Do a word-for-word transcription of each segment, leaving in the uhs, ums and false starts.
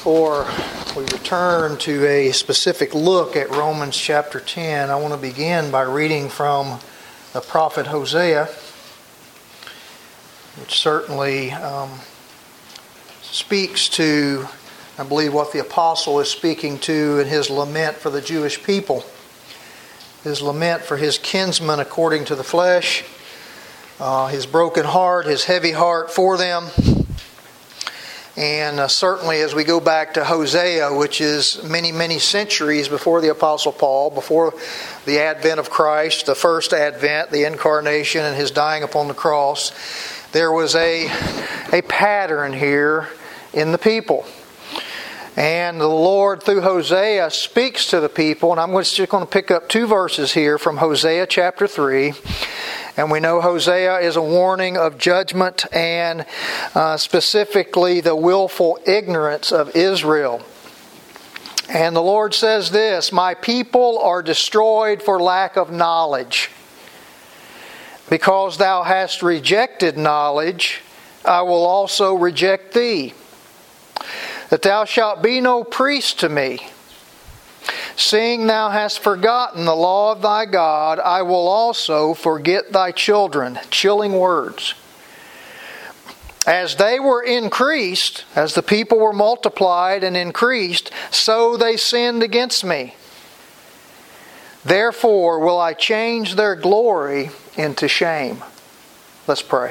before we return to a specific look at Romans chapter ten, I want to begin by reading from the prophet Hosea, which certainly um, speaks to, I believe, what the apostle is speaking to in his lament for the Jewish people. His lament for his kinsmen according to the flesh, uh, his broken heart, his heavy heart for them. And uh, certainly as we go back to Hosea, which is many, many centuries before the Apostle Paul, before the advent of Christ, the first advent, the incarnation and his dying upon the cross, there was a, a pattern here in the people. And the Lord, through Hosea, speaks to the people. And I'm just going to pick up two verses here from Hosea chapter three. And we know Hosea is a warning of judgment and uh, specifically the willful ignorance of Israel. And the Lord says this, "My people are destroyed for lack of knowledge. Because thou hast rejected knowledge, I will also reject thee. That thou shalt be no priest to me. Seeing thou hast forgotten the law of thy God, I will also forget thy children." Chilling words. "As they were increased, as the people were multiplied and increased, so they sinned against me. Therefore will I change their glory into shame." Let's pray.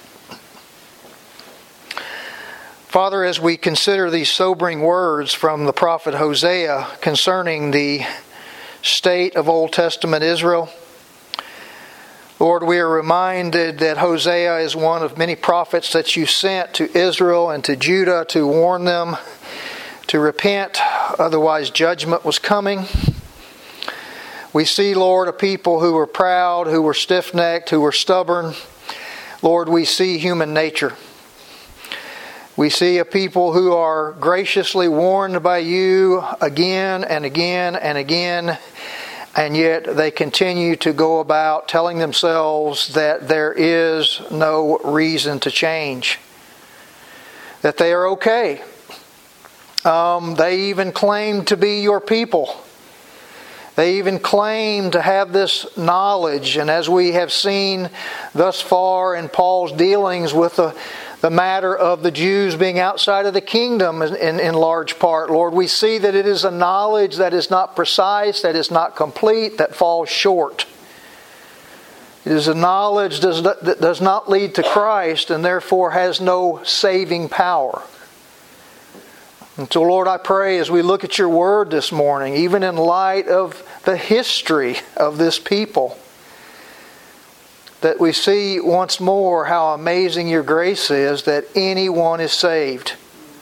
Father, as we consider these sobering words from the prophet Hosea concerning the state of Old Testament Israel, Lord, we are reminded that Hosea is one of many prophets that you sent to Israel and to Judah to warn them to repent, otherwise judgment was coming. We see, Lord, a people who were proud, who were stiff-necked, who were stubborn. Lord, we see human nature. We see a people who are graciously warned by you again and again and again, and yet they continue to go about telling themselves that there is no reason to change, that they are okay. Um, they even claim to be your people. They even claim to have this knowledge, and as we have seen thus far in Paul's dealings with the The matter of the Jews being outside of the kingdom in, in, in large part, Lord, we see that it is a knowledge that is not precise, that is not complete, that falls short. It is a knowledge does not, that does not lead to Christ and therefore has no saving power. And so, Lord, I pray as we look at your word this morning, even in light of the history of this people, that we see once more how amazing your grace is, that anyone is saved.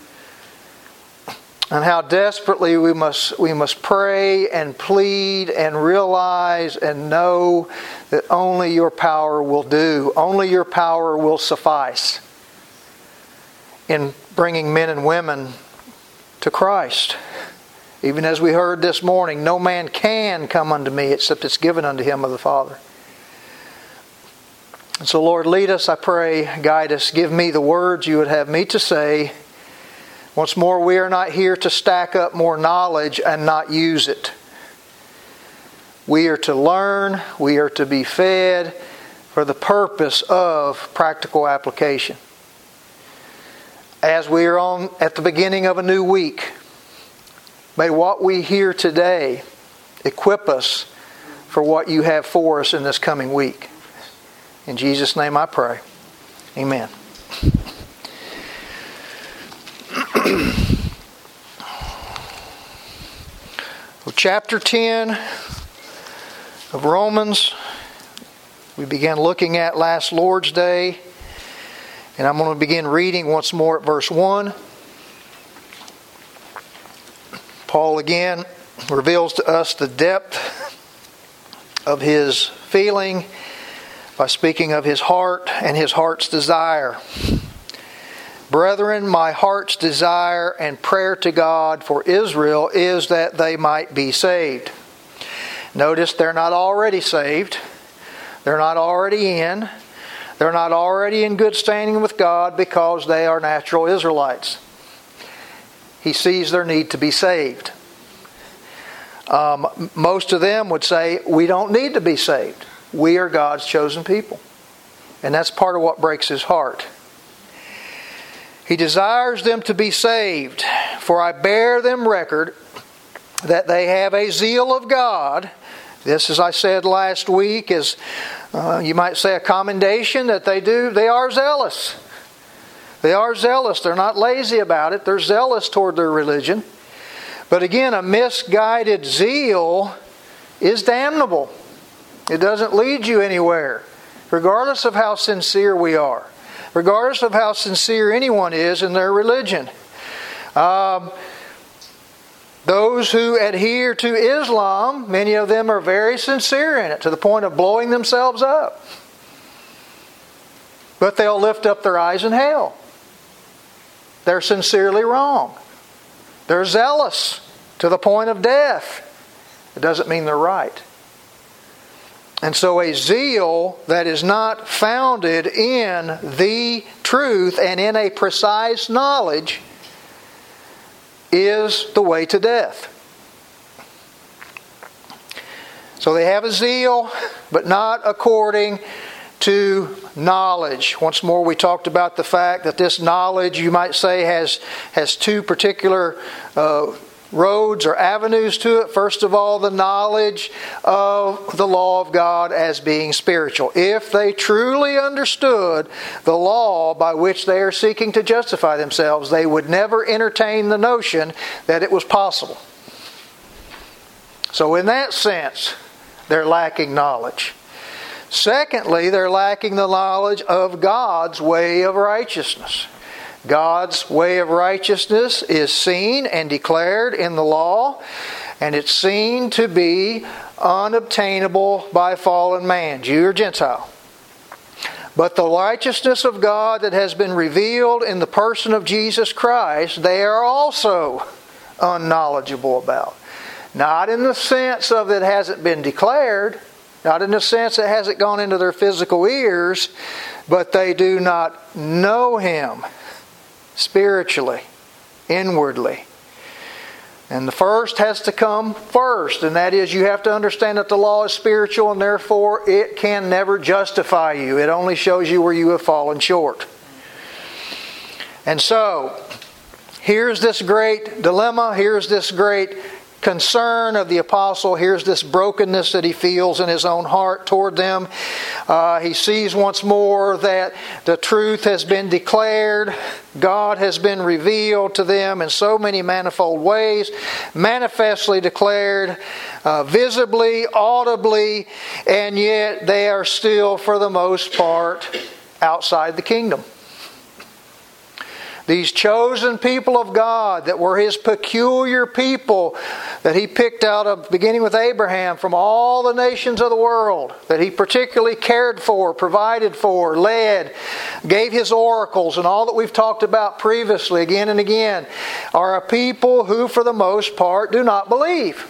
And how desperately we must we must pray and plead and realize and know that only your power will do. Only your power will suffice in bringing men and women to Christ. Even as we heard this morning, no man can come unto me except it's given unto him of the Father. And so, Lord, lead us, I pray, guide us, give me the words you would have me to say. Once more, we are not here to stack up more knowledge and not use it. We are to learn, we are to be fed for the purpose of practical application. As we are on at the beginning of a new week, may what we hear today equip us for what you have for us in this coming week. In Jesus' name I pray. Amen. Well, chapter ten of Romans, we began looking at last Lord's Day. And I'm going to begin reading once more at verse one. Paul again reveals to us the depth of his feeling by speaking of his heart and his heart's desire. "Brethren, my heart's desire and prayer to God for Israel is that they might be saved." Notice they're not already saved. They're not already in. They're not already in good standing with God because they are natural Israelites. he sees their need to be saved. Um, most of them would say, we don't need to be saved. We are God's chosen people. And that's part of what breaks his heart. He desires them to be saved, for I bear them record that they have a zeal of God. This, as I said last week, is, uh, you might say, a commendation that they do. They are zealous. They are zealous. They're not lazy about it. They're zealous toward their religion. But again, a misguided zeal is damnable. It doesn't lead you anywhere, regardless of how sincere we are, regardless of how sincere anyone is in their religion. Um, those who adhere to Islam, many of them are very sincere in it, to the point of blowing themselves up. But they'll lift up their eyes in hell. They're sincerely wrong. They're zealous to the point of death. It doesn't mean they're right. And so a zeal that is not founded in the truth and in a precise knowledge is the way to death. So they have a zeal, but not according to knowledge. Once more, we talked about the fact that this knowledge, you might say, has, has two particular uh, roads or avenues to it. First of all, the knowledge of the law of God as being spiritual. If they truly understood the law by which they are seeking to justify themselves, they would never entertain the notion that it was possible. So in that sense, they're lacking knowledge. Secondly, they're lacking the knowledge of God's way of righteousness. God's way of righteousness is seen and declared in the law, and it's seen to be unobtainable by fallen man, Jew or Gentile. But the righteousness of God that has been revealed in the person of Jesus Christ, they are also unknowledgeable about. Not in the sense of it hasn't been declared, not in the sense it hasn't gone into their physical ears, but they do not know Him spiritually, inwardly. And the first has to come first, and that is you have to understand that the law is spiritual, and therefore it can never justify you. It only shows you where you have fallen short. And so, here's this great dilemma, here's this great concern of the apostle. Here's this brokenness that he feels in his own heart toward them. Uh, he sees once more that the truth has been declared. God has been revealed to them in so many manifold ways, manifestly declared, uh, visibly, audibly, and yet they are still, for the most part, outside the kingdom. These chosen people of God that were His peculiar people that He picked out of, beginning with Abraham, from all the nations of the world, that He particularly cared for, provided for, led, gave His oracles, and all that we've talked about previously again and again, are a people who for the most part do not believe.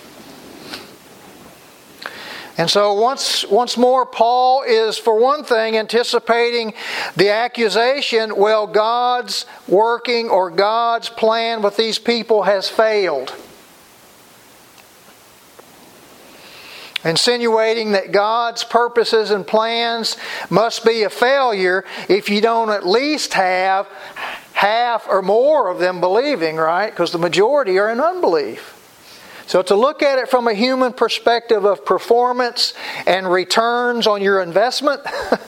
And so once once more, Paul is, for one thing, anticipating the accusation, well, God's working or God's plan with these people has failed. Insinuating that God's purposes and plans must be a failure if you don't at least have half or more of them believing, right? Because the majority are in unbelief. So to look at it from a human perspective of performance and returns on your investment,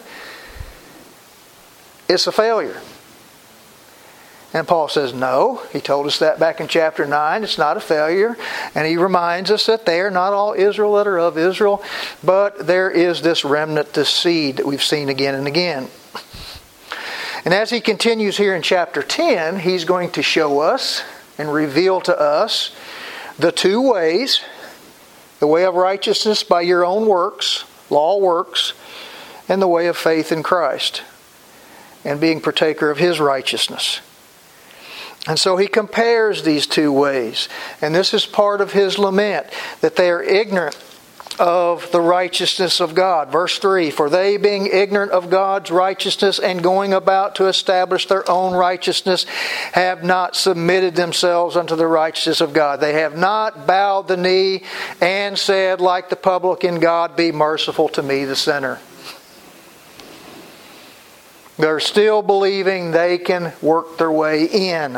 it's a failure. And Paul says, no. He told us that back in chapter nine. It's not a failure. And he reminds us that they are not all Israel that are of Israel, but there is this remnant, this seed that we've seen again and again. And as he continues here in chapter ten, he's going to show us and reveal to us the two ways, the way of righteousness by your own works, law works, and the way of faith in Christ, and being partaker of His righteousness. And so he compares these two ways. And this is part of his lament, that they are ignorant of the righteousness of God. Verse three, for they being ignorant of God's righteousness and going about to establish their own righteousness have not submitted themselves unto the righteousness of God. They have not bowed the knee and said like the publican, God be merciful to me the sinner. They're still believing they can work their way in.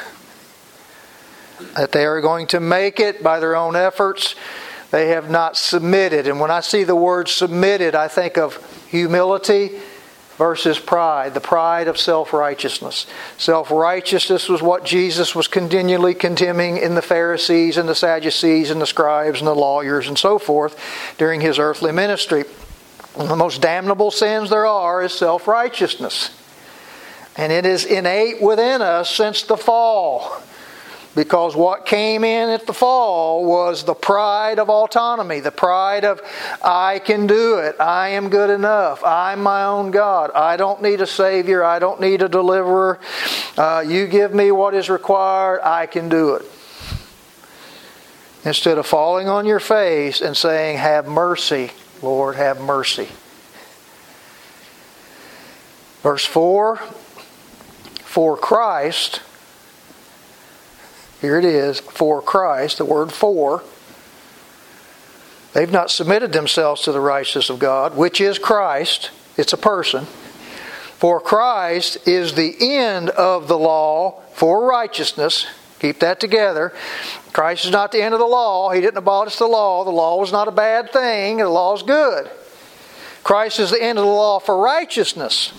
That they are going to make it by their own efforts. They have not submitted. And when I see the word submitted, I think of humility versus pride. The pride of self-righteousness. Self-righteousness was what Jesus was continually condemning in the Pharisees and the Sadducees and the scribes and the lawyers and so forth during His earthly ministry. One of the most damnable sins there are is self-righteousness. And it is innate within us since the fall. Because what came in at the fall was the pride of autonomy. The pride of, I can do it. I am good enough. I'm my own God. I don't need a Savior. I don't need a deliverer. Uh, you give me what is required. I can do it. Instead of falling on your face and saying, have mercy, Lord, have mercy. Verse four, for Christ... Here it is, for Christ, the word for. They've not submitted themselves to the righteousness of God, which is Christ. It's a person. For Christ is the end of the law for righteousness. Keep that together. Christ is not the end of the law. He didn't abolish the law. The law was not a bad thing. The law is good. Christ is the end of the law for righteousness.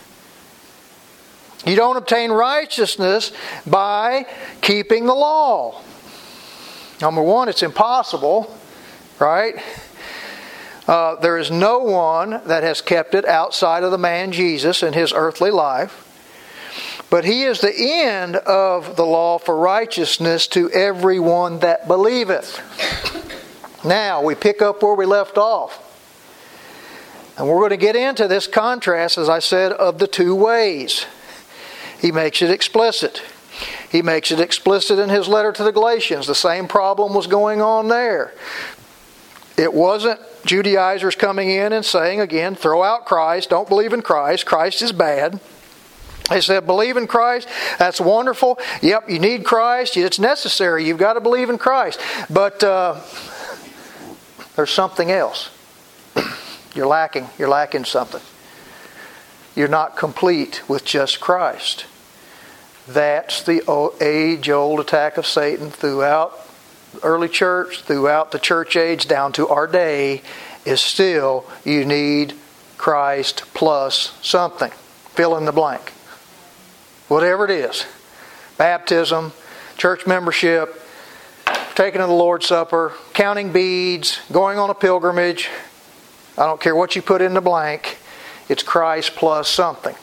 You don't obtain righteousness by keeping the law. Number one, it's impossible, right? Uh, there is no one that has kept it outside of the man Jesus in His earthly life. But He is the end of the law for righteousness to everyone that believeth. Now, we pick up where we left off. And we're going to get into this contrast, as I said, of the two ways. He makes it explicit. He makes it explicit in his letter to the Galatians. The same problem was going on there. It wasn't Judaizers coming in and saying, again, throw out Christ, don't believe in Christ, Christ is bad. They said, believe in Christ, that's wonderful. Yep, you need Christ, it's necessary, you've got to believe in Christ. But uh, there's something else. You're lacking, you're lacking something. You're not complete with just Christ. That's the age-old attack of Satan throughout the early church, throughout the church age, down to our day, is still you need Christ plus something. Fill in the blank. Whatever it is. Baptism, church membership, taking of the Lord's Supper, counting beads, going on a pilgrimage. I don't care what you put in the blank. It's Christ plus something.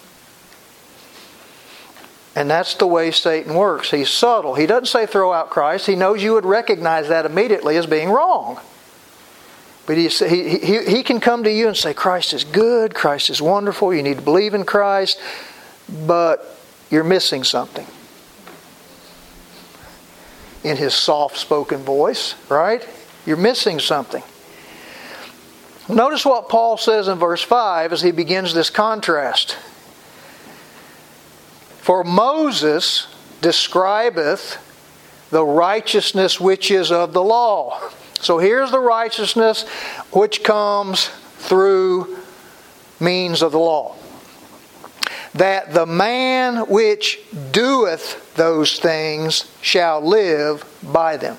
And that's the way Satan works. He's subtle. He doesn't say throw out Christ. He knows you would recognize that immediately as being wrong. But he, he, he, he can come to you and say, Christ is good, Christ is wonderful, you need to believe in Christ, but you're missing something. In his soft-spoken voice, right? You're missing something. Notice what Paul says in verse five as he begins this contrast. For Moses describeth the righteousness which is of the law. So here's the righteousness which comes through means of the law. That the man which doeth those things shall live by them.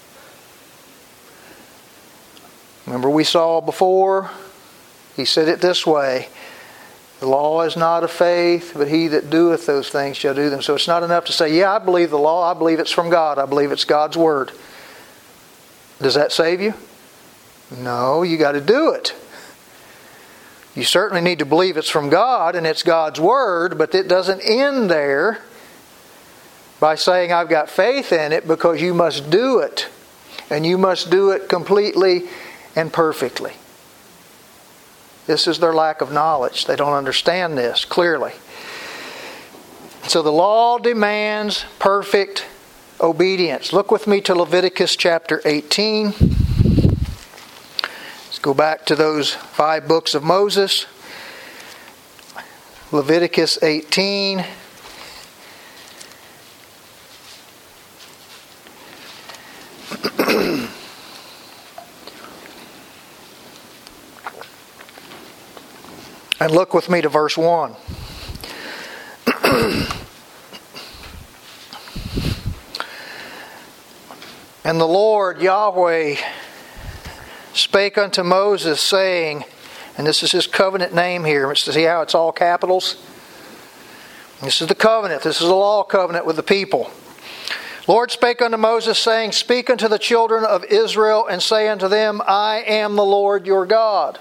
Remember we saw before, he said it this way, the law is not of faith, but he that doeth those things shall do them. So it's not enough to say, yeah, I believe the law, I believe it's from God, I believe it's God's Word. Does that save you? No, you got to do it. You certainly need to believe it's from God and it's God's Word, but it doesn't end there by saying I've got faith in it, because you must do it. And you must do it completely and perfectly. This is their lack of knowledge. They don't understand this clearly. So the law demands perfect obedience. Look with me to Leviticus chapter eighteen. Go back to those five books of Moses. Leviticus eighteen. And look with me to verse one. And the Lord Yahweh spake unto Moses, saying, and this is his covenant name here. See how it's all capitals? This is the covenant. This is the law covenant with the people. Lord spake unto Moses, saying, Speak unto the children of Israel, and say unto them, I am the Lord your God.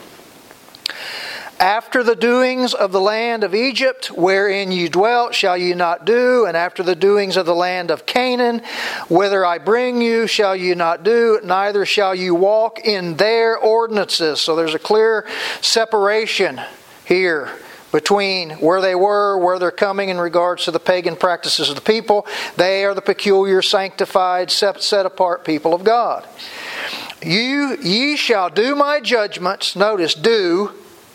After the doings of the land of Egypt, wherein ye dwelt, shall ye not do, and after the doings of the land of Canaan, whither I bring you, shall ye not do, neither shall you walk in their ordinances. So there's a clear separation here between where they were, where they're coming in regards to the pagan practices of the people. They are the peculiar, sanctified, set apart people of God. You, ye shall do my judgments, notice, do,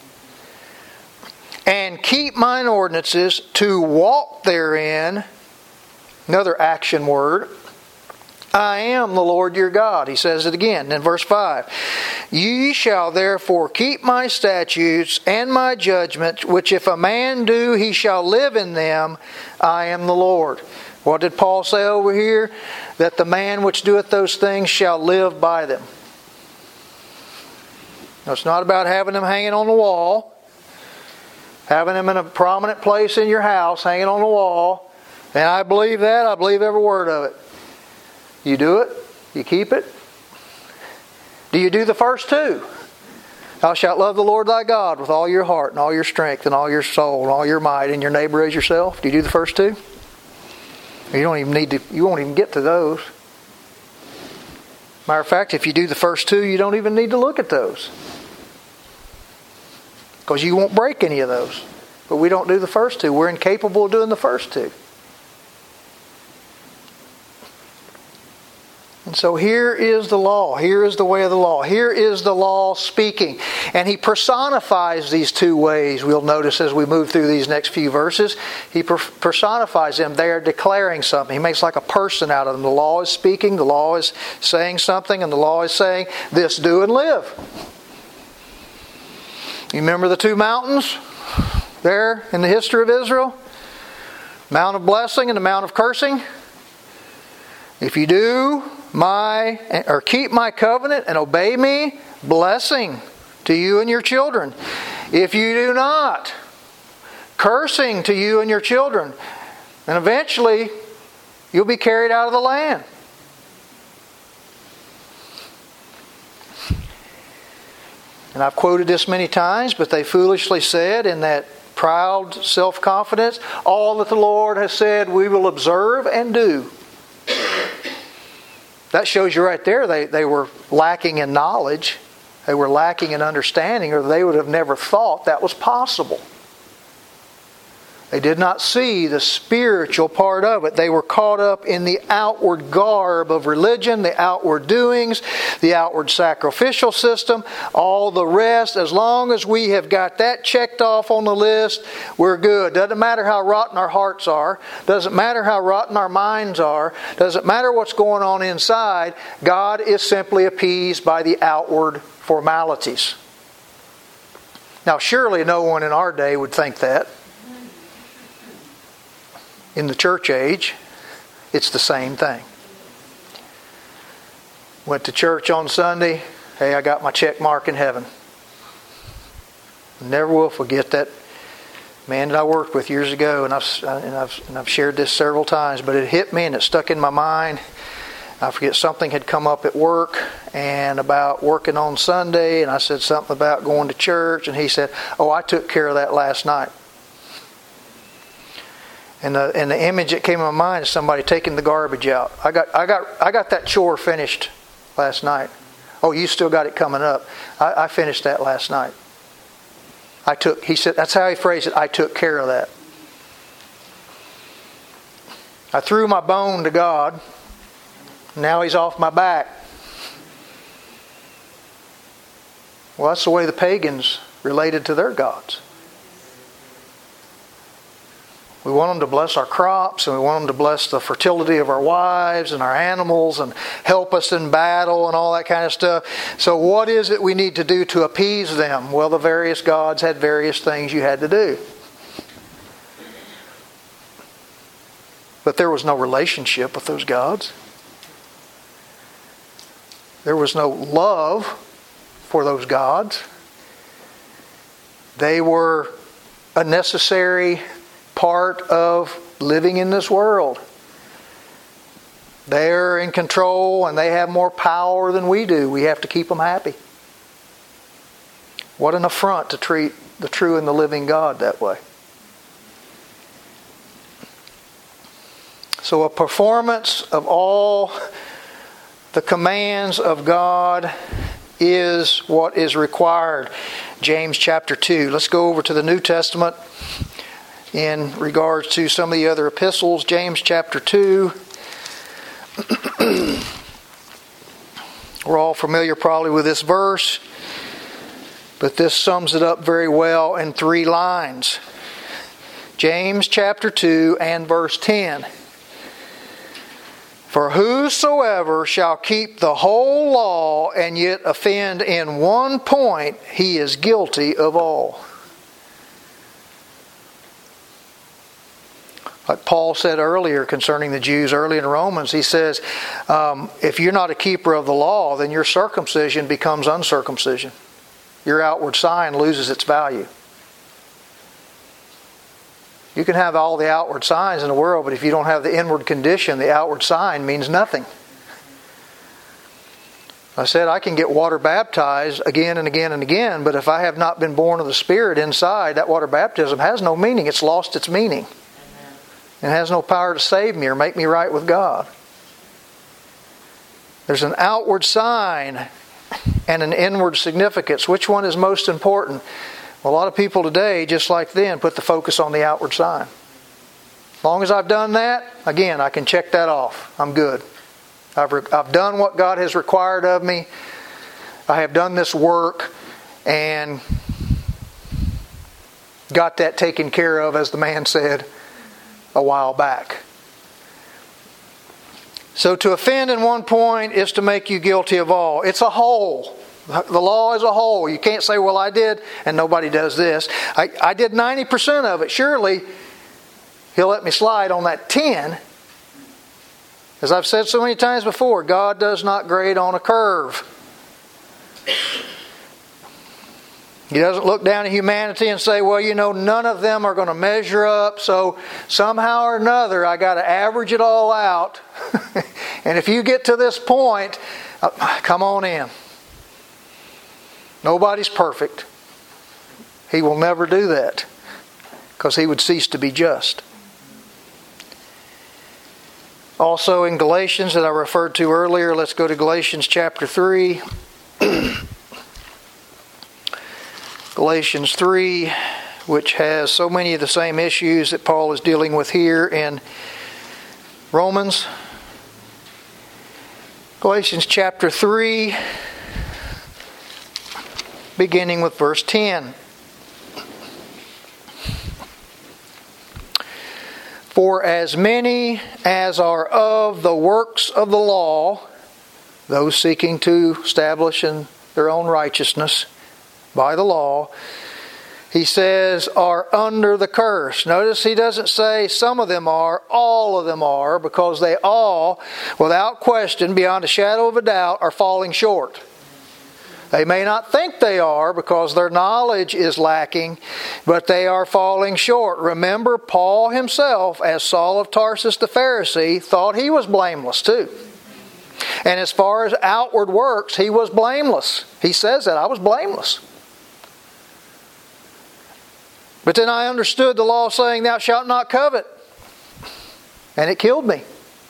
and keep mine ordinances, to walk therein. Another action word. I am the Lord your God. He says it again in verse five. Ye shall therefore keep my statutes and my judgments, which if a man do, he shall live in them. I am the Lord. What did Paul say over here? That the man which doeth those things shall live by them. Now, it's not about having them hanging on the wall. Having them in a prominent place in your house, hanging on the wall. And I believe that. I believe every word of it. You do it. You keep it. Do you do the first two? Thou shalt love the Lord thy God with all your heart and all your strength and all your soul and all your might, and your neighbor as yourself. Do you do the first two? You don't even need to. You won't even get to those. Matter of fact, if you do the first two, you don't even need to look at those. Because you won't break any of those. But we don't do the first two. We're incapable of doing the first two. And so here is the law. Here is the way of the law. Here is the law speaking. And he personifies these two ways. We'll notice as we move through these next few verses. He personifies them. They are declaring something. He makes like a person out of them. The law is speaking. The law is saying something. And the law is saying, this do and live. You remember the two mountains there in the history of Israel? Mount of blessing and the Mount of cursing. If you do my or keep my covenant and obey me, blessing to you and your children. If you do not, cursing to you and your children. And eventually you'll be carried out of the land. And I've quoted this many times, but they foolishly said in that proud self-confidence, all that the Lord has said we will observe and do. That shows you right there they, they were lacking in knowledge. They were lacking in understanding, or they would have never thought that was possible. They did not see the spiritual part of it. They were caught up in the outward garb of religion, the outward doings, the outward sacrificial system, all the rest. As long as we have got that checked off on the list, we're good. Doesn't matter how rotten our hearts are. Doesn't matter how rotten our minds are. Doesn't matter what's going on inside. God is simply appeased by the outward formalities. Now, surely no one in our day would think that. In the church age, it's the same thing. Went to church on Sunday. Hey, I got my check mark in heaven. Never will forget that man that I worked with years ago, and I've and I've and I've shared this several times, but it hit me and it stuck in my mind. I forget, something had come up at work and about working on Sunday, and I said something about going to church, and he said, "Oh, I took care of that last night." And the and the image that came to my mind is somebody taking the garbage out. I got I got I got that chore finished last night. Oh, you still got it coming up. I, I finished that last night. I took. He said that's how he phrased it. I took care of that. I threw my bone to God. Now He's off my back. Well, that's the way the pagans related to their gods. We want them to bless our crops, and we want them to bless the fertility of our wives and our animals and help us in battle and all that kind of stuff. So what is it we need to do to appease them? Well, the various gods had various things you had to do. But there was no relationship with those gods. There was no love for those gods. They were a necessary part of living in this world. They're in control and they have more power than we do. We have to keep them happy. What an affront to treat the true and the living God that way. So a performance of all the commands of God is what is required. James chapter two. Let's go over to the New Testament in regards to some of the other epistles. James chapter two. We're all familiar probably with this verse, but this sums it up very well in three lines. James chapter two and verse ten. For whosoever shall keep the whole law and yet offend in one point, he is guilty of all. Like Paul said earlier concerning the Jews, early in Romans, he says, um, if you're not a keeper of the law, then your circumcision becomes uncircumcision. Your outward sign loses its value. You can have all the outward signs in the world, but if you don't have the inward condition, the outward sign means nothing. I said I can get water baptized again and again and again, but if I have not been born of the Spirit inside, that water baptism has no meaning. It's lost its meaning. It has no power to save me or make me right with God. There's an outward sign and an inward significance. Which one is most important? Well, a lot of people today, just like then, put the focus on the outward sign. As long as I've done that, again, I can check that off. I'm good. I've, re- I've done what God has required of me. I have done this work and got that taken care of, as the man said a while back. So to offend in one point is to make you guilty of all. It's a whole. The law is a whole. You can't say, well, I did and nobody does this. I, I did ninety percent of it. Surely He'll let me slide on that ten. As I've said so many times before, God does not grade on a curve. He doesn't look down at humanity and say, well, you know, none of them are going to measure up, so somehow or another I got to average it all out. And if you get to this point, come on in. Nobody's perfect. He will never do that, because He would cease to be just. Also in Galatians that I referred to earlier, let's go to Galatians chapter three. Galatians three, which has so many of the same issues that Paul is dealing with here in Romans. Galatians chapter three, beginning with verse ten. For as many as are of the works of the law, those seeking to establish in their own righteousness by the law, he says, are under the curse. Notice he doesn't say some of them are, all of them are, because they all, without question, beyond a shadow of a doubt, are falling short. They may not think they are because their knowledge is lacking, but they are falling short. Remember, Paul himself, as Saul of Tarsus the Pharisee, thought he was blameless too. And as far as outward works, he was blameless. He says that, I was blameless. But then I understood the law saying, thou shalt not covet. And it killed me.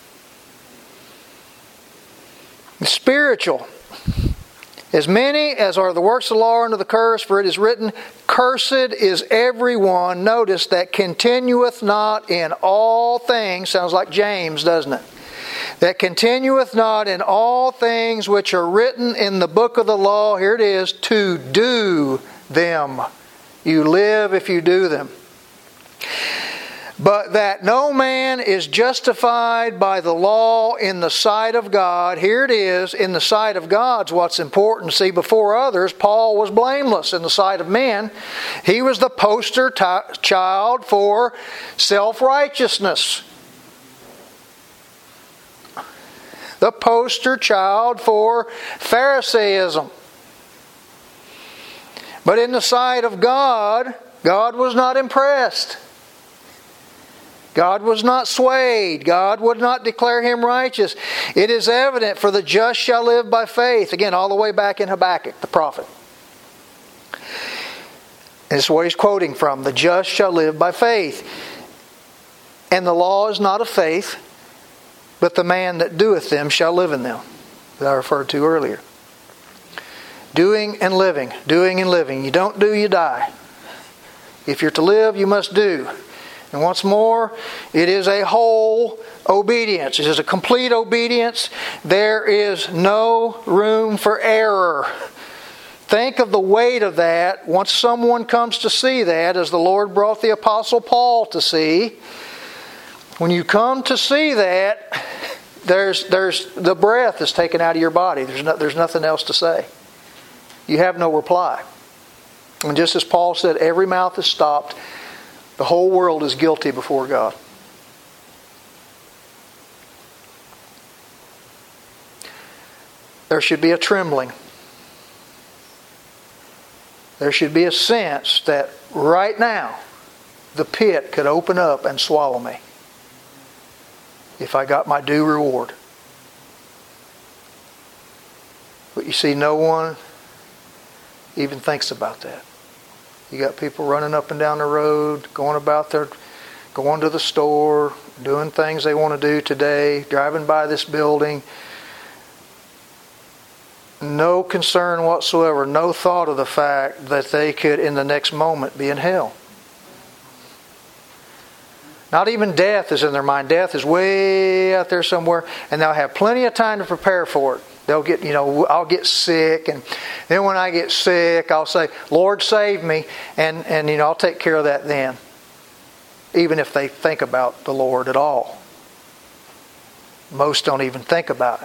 It's spiritual. As many as are the works of the law are under the curse, for it is written, cursed is everyone, notice, that continueth not in all things. Sounds like James, doesn't it? that continueth not in all things which are written in the book of the law, here it is, to do them. You live if you do them. But that no man is justified by the law in the sight of God. Here it is, in the sight of God's what's important. See, before others, Paul was blameless in the sight of men. He was the poster t- child for self-righteousness. The poster child for Pharisaism. But in the sight of God, God was not impressed. God was not swayed. God would not declare him righteous. It is evident, for the just shall live by faith. Again, all the way back in Habakkuk, the prophet. And this is what he's quoting from. The just shall live by faith. And the law is not of faith, but the man that doeth them shall live in them, that I referred to earlier. Doing and living. Doing and living. You don't do, you die. If you're to live, you must do. And once more, it is a whole obedience. It is a complete obedience. There is no room for error. Think of the weight of that once someone comes to see that, as the Lord brought the Apostle Paul to see. When you come to see that, there's there's the breath is taken out of your body. There's no, there's nothing else to say. You have no reply. And just as Paul said, every mouth is stopped. The whole world is guilty before God. There should be a trembling. There should be a sense that right now the pit could open up and swallow me if I got my due reward. But you see, no one even thinks about that. You got people running up and down the road, going about their, going to the store, doing things they want to do today, driving by this building. No concern whatsoever, no thought of the fact that they could in the next moment be in hell. Not even death is in their mind. Death is way out there somewhere, and they'll have plenty of time to prepare for it. They'll get, you know, I'll get sick, and then when I get sick, I'll say, Lord, save me, and, and you know, I'll take care of that then. Even if they think about the Lord at all. Most don't even think about Him.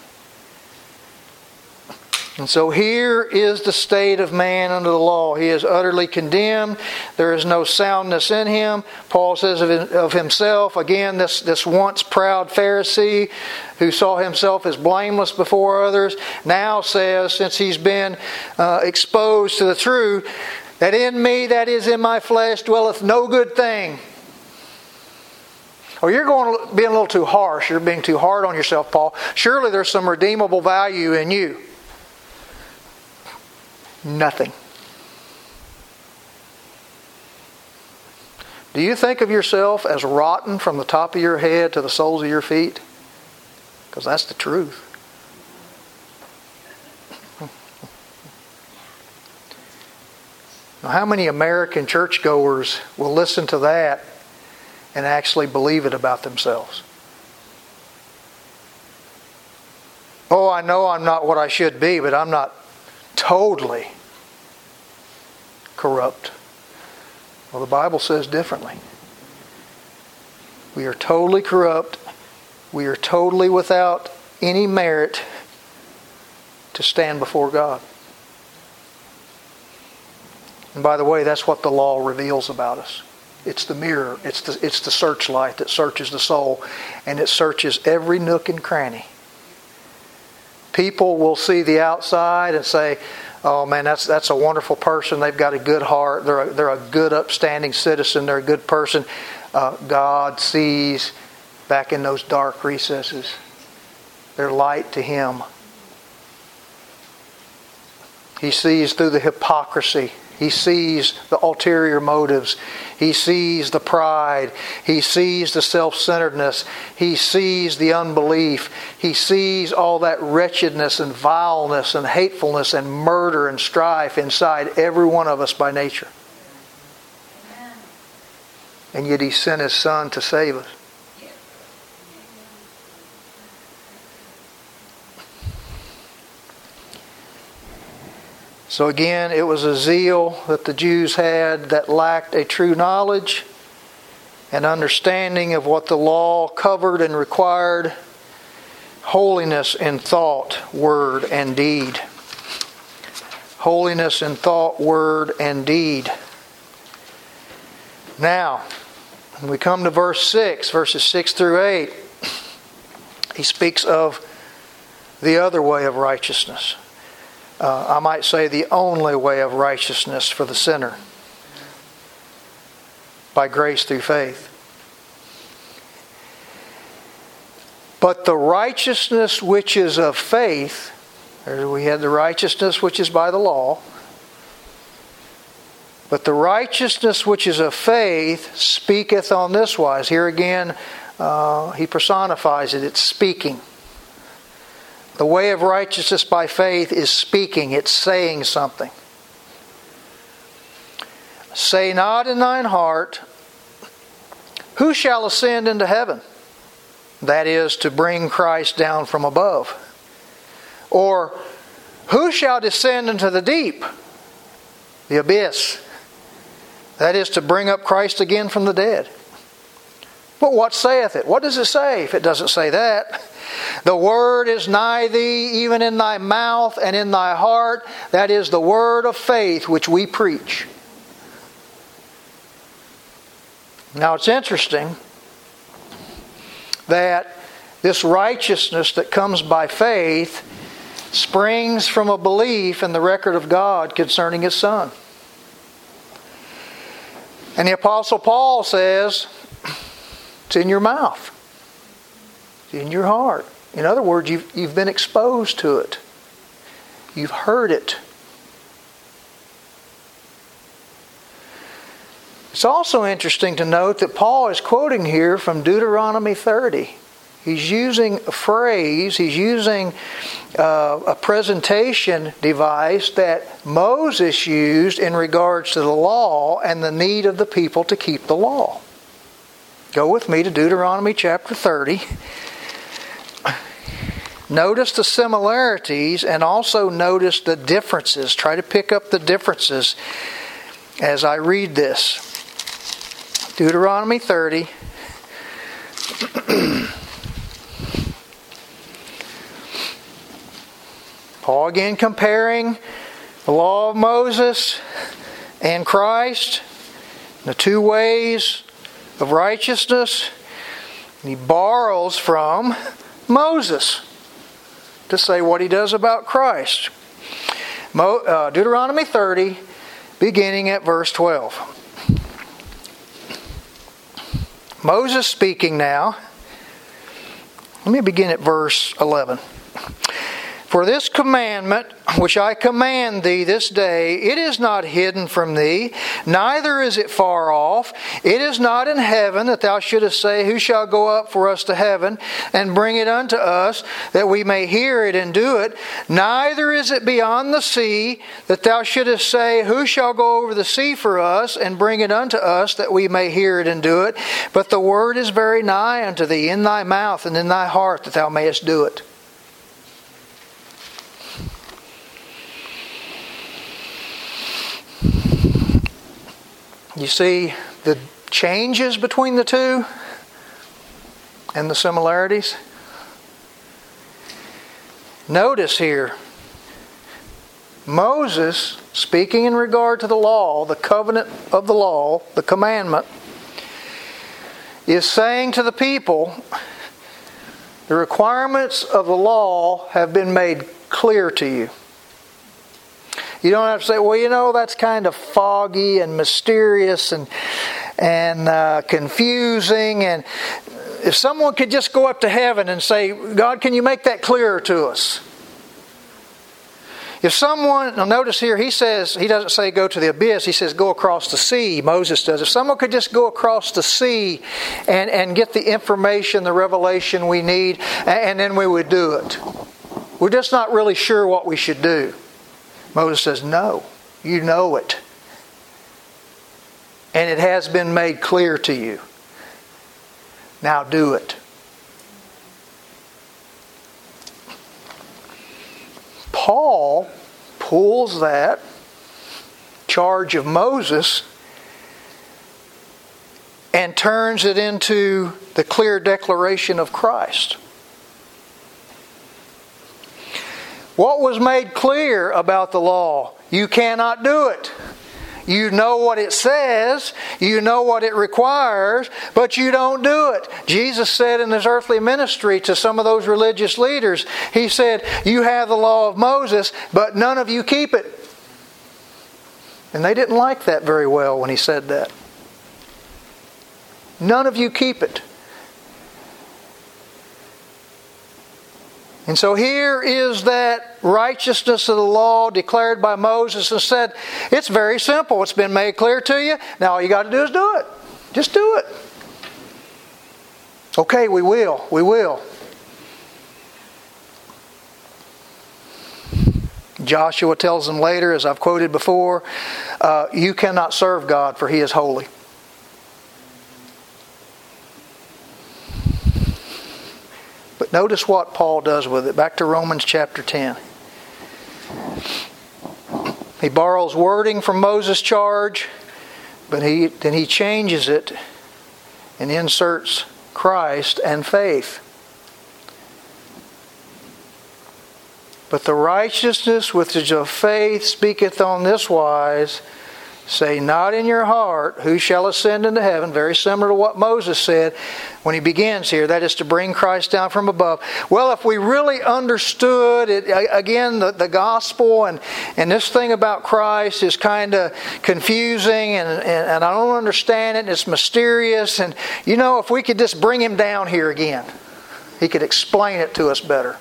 And so here is the state of man under the law. He is utterly condemned. There is no soundness in him. Paul says of himself, again, this, this once proud Pharisee who saw himself as blameless before others, now says, since he's been uh, exposed to the truth, that in me, that is in my flesh, dwelleth no good thing. Oh, you're going being a little too harsh. You're being too hard on yourself, Paul. Surely there's some redeemable value in you. Nothing. Do you think of yourself as rotten from the top of your head to the soles of your feet? Because that's the truth. Now, how many American churchgoers will listen to that and actually believe it about themselves? Oh, I know I'm not what I should be, but I'm not totally corrupt. Well, the Bible says differently. We are totally corrupt. We are totally without any merit to stand before God. And by the way, that's what the law reveals about us. It's the mirror. It's the, it's the searchlight that searches the soul. And it searches every nook and cranny. People will see the outside and say, oh man, that's that's a wonderful person. They've got a good heart. They're a, they're a good upstanding citizen. They're a good person. Uh, God sees back in those dark recesses. They're light to Him. He sees through the hypocrisy. He sees the ulterior motives. He sees the pride. He sees the self-centeredness. He sees the unbelief. He sees all that wretchedness and vileness and hatefulness and murder and strife inside every one of us by nature. Amen. And yet He sent His Son to save us. So again, it was a zeal that the Jews had that lacked a true knowledge and understanding of what the law covered and required. Holiness in thought, word, and deed. Holiness in thought, word, and deed. Now, when we come to verse six, verses six through eight, he speaks of the other way of righteousness. Uh, I might say the only way of righteousness for the sinner. By grace through faith. But the righteousness which is of faith, there we had the righteousness which is by the law. But the righteousness which is of faith speaketh on this wise. Here again, uh, he personifies it. It's speaking. The way of righteousness by faith is speaking. It's saying something. Say not in thine heart, who shall ascend into heaven? That is, to bring Christ down from above. Or, who shall descend into the deep? The abyss. That is, to bring up Christ again from the dead. But what saith it? What does it say if it doesn't say that? The word is nigh thee, even in thy mouth and in thy heart. That is the word of faith which we preach. Now it's interesting that this righteousness that comes by faith springs from a belief in the record of God concerning His Son. And the Apostle Paul says, it's in your mouth. It's in your heart. In other words, you've, you've been exposed to it. You've heard it. It's also interesting to note that Paul is quoting here from Deuteronomy thirty. He's using a phrase, he's using uh, a presentation device that Moses used in regards to the law and the need of the people to keep the law. Go with me to Deuteronomy chapter thirty. Notice the similarities and also notice the differences. Try to pick up the differences as I read this. Deuteronomy thirty. Paul again comparing the law of Moses and Christ, the two ways of righteousness. And he borrows from Moses to say what he does about Christ. Mo, uh, Deuteronomy thirty, beginning at verse twelve. Moses speaking now. Let me begin at verse eleven. For this commandment which I command thee this day, it is not hidden from thee, neither is it far off. It is not in heaven, that thou shouldest say, who shall go up for us to heaven, and bring it unto us, that we may hear it and do it. Neither is it beyond the sea, that thou shouldest say, who shall go over the sea for us, and bring it unto us, that we may hear it and do it. But the word is very nigh unto thee, in thy mouth and in thy heart, that thou mayest do it. You see the changes between the two and the similarities? Notice here, Moses, speaking in regard to the law, the covenant of the law, the commandment, is saying to the people, the requirements of the law have been made clear to you. You don't have to say, well, you know, that's kind of foggy and mysterious and and uh, confusing. And if someone could just go up to heaven and say, God, can you make that clearer to us? If someone, now notice here, he says, he doesn't say go to the abyss, he says go across the sea. Moses does. If someone could just go across the sea and, and get the information, the revelation we need, and then we would do it. We're just not really sure what we should do. Moses says, no, you know it. And it has been made clear to you. Now do it. Paul pulls that charge of Moses and turns it into the clear declaration of Christ. What was made clear about the law? You cannot do it. You know what it says, you know what it requires, but you don't do it. Jesus said in His earthly ministry to some of those religious leaders, He said, you have the law of Moses, but none of you keep it. And they didn't like that very well when He said that. None of you keep it. And so here is that righteousness of the law declared by Moses and said, it's very simple. It's been made clear to you. Now all you got to do is do it. Just do it. Okay, we will. We will. Joshua tells them later, as I've quoted before, uh, you cannot serve God, for He is holy. But notice what Paul does with it. Back to Romans chapter ten. He borrows wording from Moses' charge, but he then he changes it and inserts Christ and faith. But the righteousness which is of faith speaketh on this wise, say not in your heart, who shall ascend into heaven? Very similar to what Moses said when he begins here. That is to bring Christ down from above. Well, if we really understood it, again, the, the gospel and, and this thing about Christ is kind of confusing and, and, and I don't understand it and it's mysterious. And, you know, if we could just bring Him down here again, He could explain it to us better.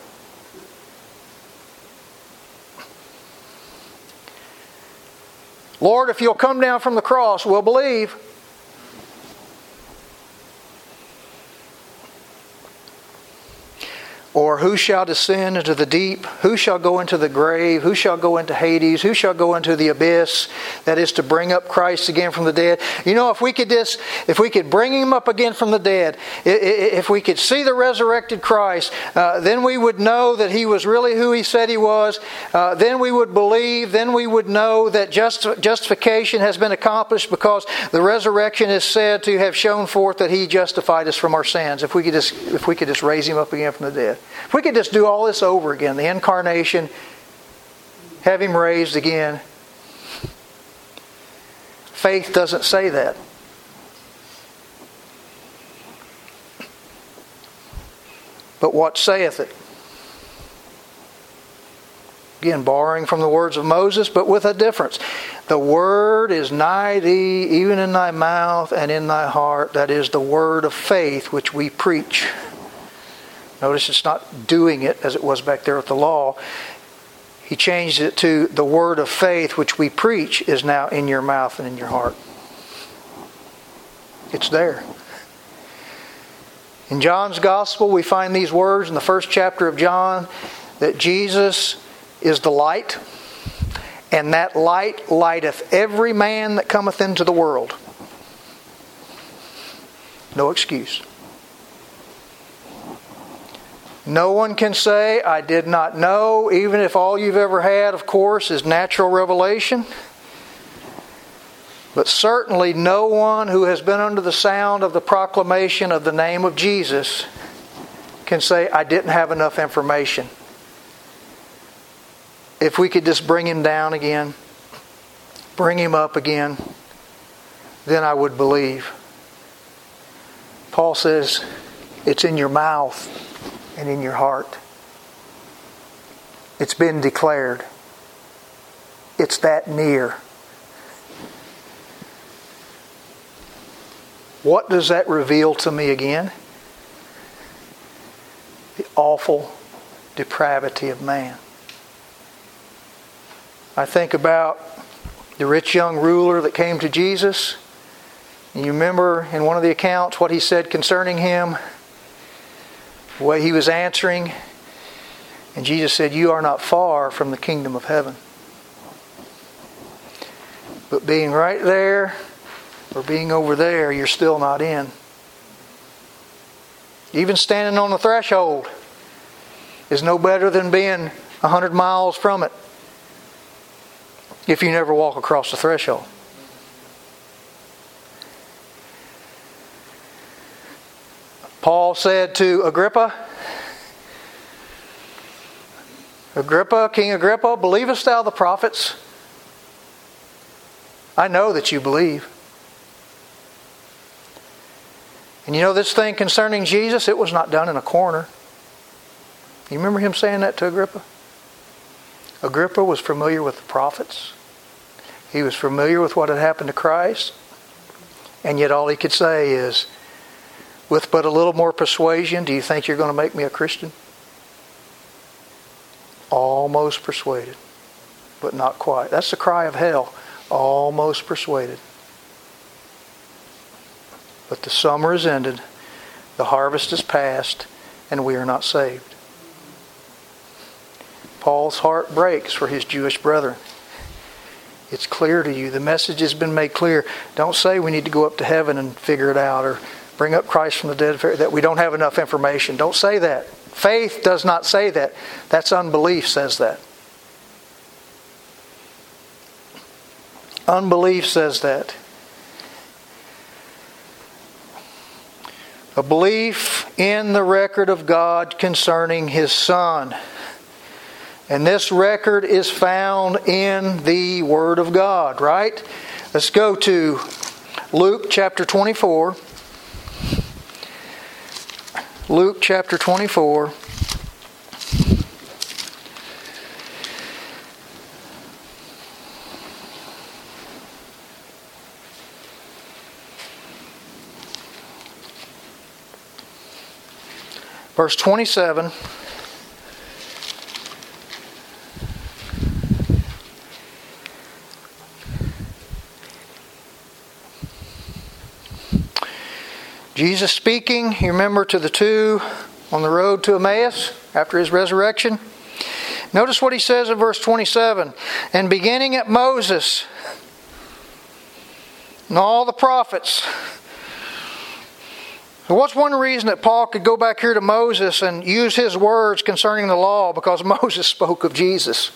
Lord, if you'll come down from the cross, we'll believe. Or who shall descend into the deep? Who shall go into the grave? Who shall go into Hades? Who shall go into the abyss? That is to bring up Christ again from the dead. You know, if we could just, if we could bring Him up again from the dead, if we could see the resurrected Christ, uh, then we would know that He was really who He said He was. Uh, then we would believe. Then we would know that just, justification has been accomplished because the resurrection is said to have shown forth that He justified us from our sins. If we could just, if we could just raise Him up again from the dead. If we could just do all this over again, the incarnation, have Him raised again. Faith doesn't say that. But what saith it? Again, borrowing from the words of Moses, but with a difference. The word is nigh thee, even in thy mouth and in thy heart. That is the word of faith which we preach. Notice it's not doing it as it was back there with the law. He changed it to the word of faith which we preach is now in your mouth and in your heart. It's there. In John's Gospel, we find these words in the first chapter of John, that Jesus is the light, and that light lighteth every man that cometh into the world. No excuse. No one can say, I did not know, even if all you've ever had, of course, is natural revelation. But certainly no one who has been under the sound of the proclamation of the name of Jesus can say, I didn't have enough information. If we could just bring Him down again, bring Him up again, then I would believe. Paul says, it's in your mouth and in your heart. It's been declared. It's that near. What does that reveal to me again? The awful depravity of man. I think about the rich young ruler that came to Jesus. And you remember in one of the accounts what he said concerning him, the way he was answering. And Jesus said, you are not far from the kingdom of heaven. But being right there or being over there, you're still not in. Even standing on the threshold is no better than being a hundred miles from it. if you never walk across the threshold. Paul said to Agrippa, Agrippa, King Agrippa, believest thou the prophets? I know that you believe. And you know this thing concerning Jesus, it was not done in a corner. You remember him saying that to Agrippa? Agrippa was familiar with the prophets. He was familiar with what had happened to Christ. And yet all he could say is, with but a little more persuasion, do you think you're going to make me a Christian? Almost persuaded, but not quite. That's the cry of hell. Almost persuaded. But the summer is ended, the harvest is past, and we are not saved. Paul's heart breaks for his Jewish brethren. It's clear to you. The message has been made clear. Don't say we need to go up to heaven and figure it out, or bring up Christ from the dead, that we don't have enough information. Don't say that. Faith does not say that. That's unbelief says that. Unbelief says that. A belief in the record of God concerning His Son. And this record is found in the Word of God, right? Let's go to Luke chapter twenty-four. Luke chapter twenty-four. Verse twenty-seven. Jesus speaking, you remember, to the two on the road to Emmaus after His resurrection. Notice what He says in verse twenty-seven. And beginning at Moses and all the prophets. What's one reason that Paul could go back here to Moses and use his words concerning the law? Because Moses spoke of Jesus.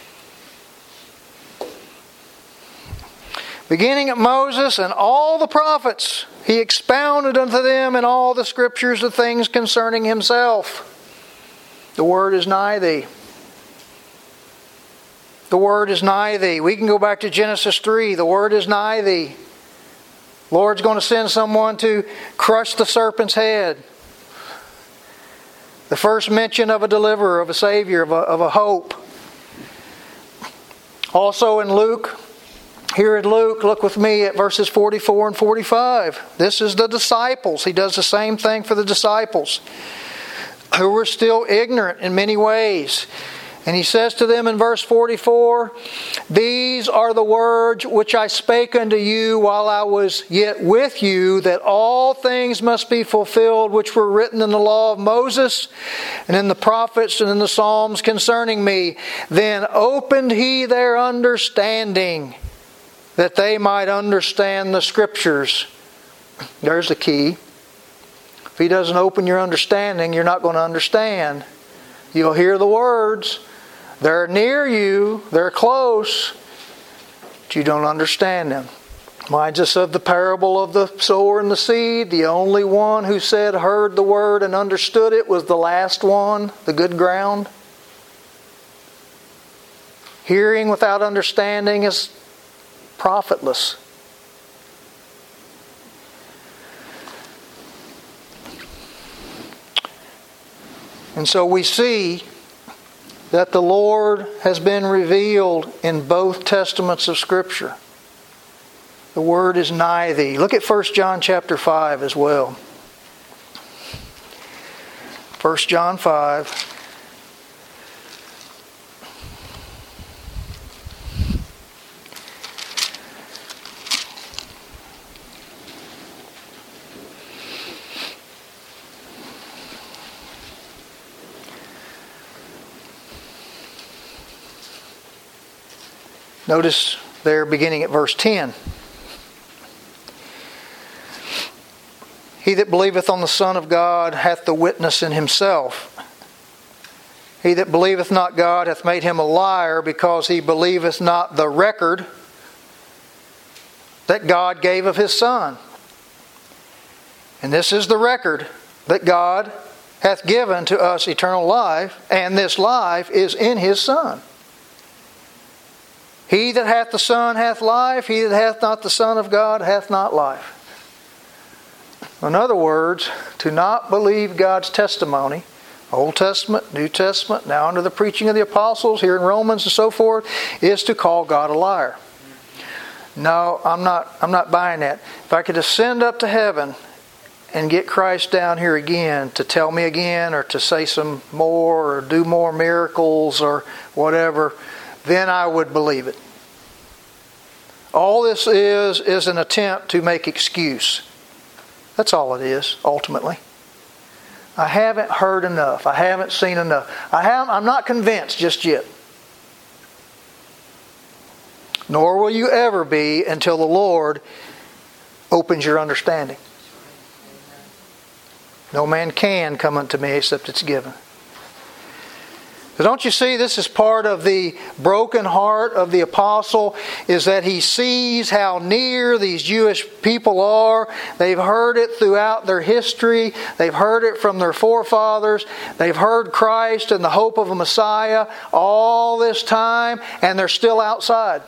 Beginning at Moses and all the prophets, he expounded unto them in all the scriptures the things concerning himself. The word is nigh thee. The word is nigh thee. We can go back to Genesis three. The word is nigh thee. Lord's going to send someone to crush the serpent's head. The first mention of a deliverer, of a Savior, of a, of a hope. Also in Luke, here in Luke, look with me at verses forty-four and forty-five. This is the disciples. He does the same thing for the disciples, who were still ignorant in many ways. And he says to them in verse forty-four, These are the words which I spake unto you while I was yet with you, that all things must be fulfilled which were written in the law of Moses, and in the prophets, and in the Psalms concerning me. Then opened he their understanding, that they might understand the Scriptures. There's the key. If He doesn't open your understanding, you're not going to understand. You'll hear the words. They're near you. They're close. But you don't understand them. Reminds us of the parable of the sower and the seed. The only one who said, heard the word and understood it was the last one, the good ground. Hearing without understanding is profitless. And so we see that the Lord has been revealed in both testaments of Scripture. The word is nigh thee. Look at First John chapter five as well. First John five. Notice there beginning at verse ten. He that believeth on the Son of God hath the witness in himself. He that believeth not God hath made him a liar, because he believeth not the record that God gave of His Son. And this is the record, that God hath given to us eternal life, and this life is in His Son. He that hath the Son hath life, he that hath not the Son of God hath not life. In other words, to not believe God's testimony, Old Testament, New Testament, now under the preaching of the apostles, here in Romans and so forth, is to call God a liar. No, I'm not, I'm not buying that. If I could ascend up to heaven and get Christ down here again to tell me again, or to say some more, or do more miracles, or whatever, then I would believe it. All this is, is an attempt to make excuse. That's all it is, ultimately. I haven't heard enough. I haven't seen enough. I haven't, I'm not convinced just yet. Nor will you ever be until the Lord opens your understanding. No man can come unto me except it's given. But don't you see, this is part of the broken heart of the apostle, is that he sees how near these Jewish people are. They've heard it throughout their history. They've heard it from their forefathers. They've heard Christ and the hope of a Messiah all this time, and they're still outside.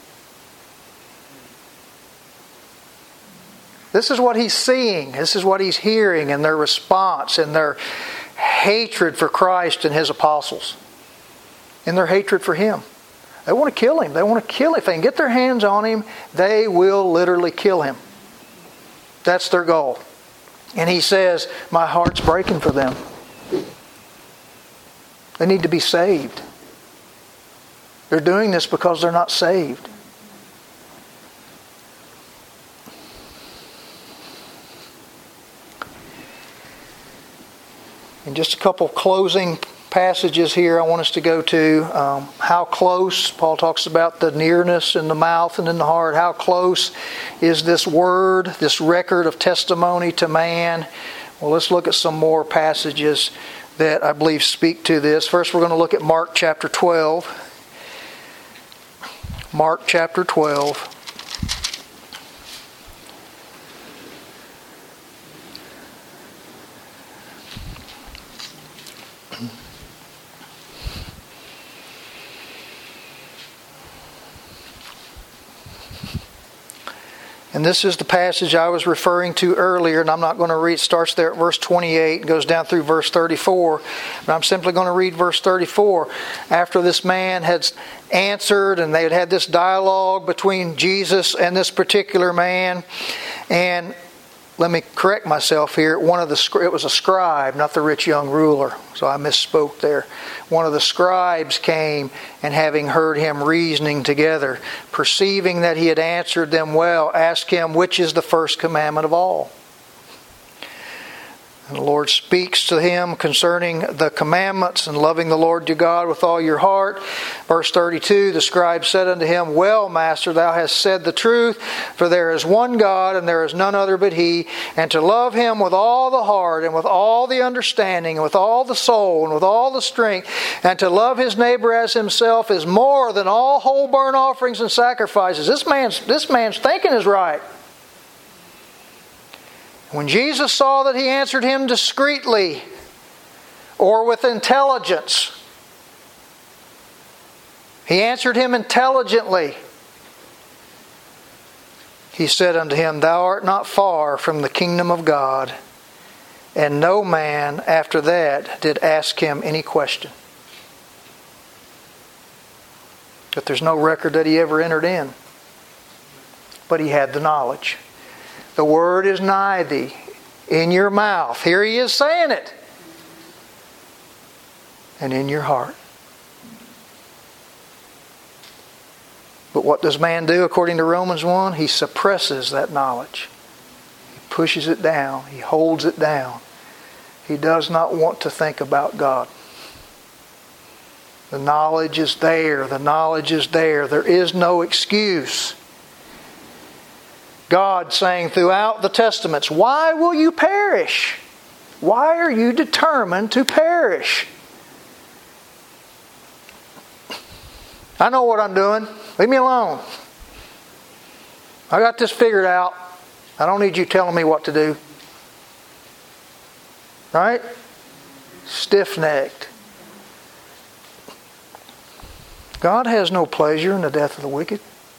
This is what he's seeing. This is what he's hearing in their response and their hatred for Christ and His apostles. In their hatred for Him. They want to kill Him. They want to kill Him. If they can get their hands on Him, they will literally kill Him. That's their goal. And he says, my heart's breaking for them. They need to be saved. They're doing this because they're not saved. In just a couple closing passages here I want us to go to. Um, how close, Paul talks about the nearness in the mouth and in the heart. How close is this word, this record of testimony to man? Well, let's look at some more passages that I believe speak to this. First, we're going to look at Mark chapter twelve. Mark chapter twelve. And this is the passage I was referring to earlier, and I'm not going to read. It starts there at verse twenty-eight and goes down through verse thirty-four. But I'm simply going to read verse thirty-four. After this man had answered, and they had had this dialogue between Jesus and this particular man. And let me correct myself here. One of the it was a scribe, not the rich young ruler. So I misspoke there. One of the scribes came, and having heard him reasoning together, perceiving that he had answered them well, asked him, which is the first commandment of all? And the Lord speaks to him concerning the commandments and loving the Lord your God with all your heart. Verse thirty-two, the scribe said unto him, well, master, thou hast said the truth, for there is one God, and there is none other but He, and to love Him with all the heart, and with all the understanding, and with all the soul, and with all the strength, and to love his neighbor as himself is more than all whole burnt offerings and sacrifices. This man's, this man's thinking is right. When Jesus saw that he answered him discreetly, or with intelligence, he answered him intelligently. He said unto him, thou art not far from the kingdom of God. And no man after that did ask him any question. But there's no record that he ever entered in. But he had the knowledge. The word is nigh thee, in your mouth. Here he is saying it. And in your heart. But what does man do according to Romans one? He suppresses that knowledge. He pushes it down. He holds it down. He does not want to think about God. The knowledge is there. The knowledge is there. There is no excuse. God saying throughout the Testaments, why will you perish? Why are you determined to perish? I know what I'm doing. Leave me alone. I got this figured out. I don't need you telling me what to do. Right? Stiff-necked. God has no pleasure in the death of the wicked.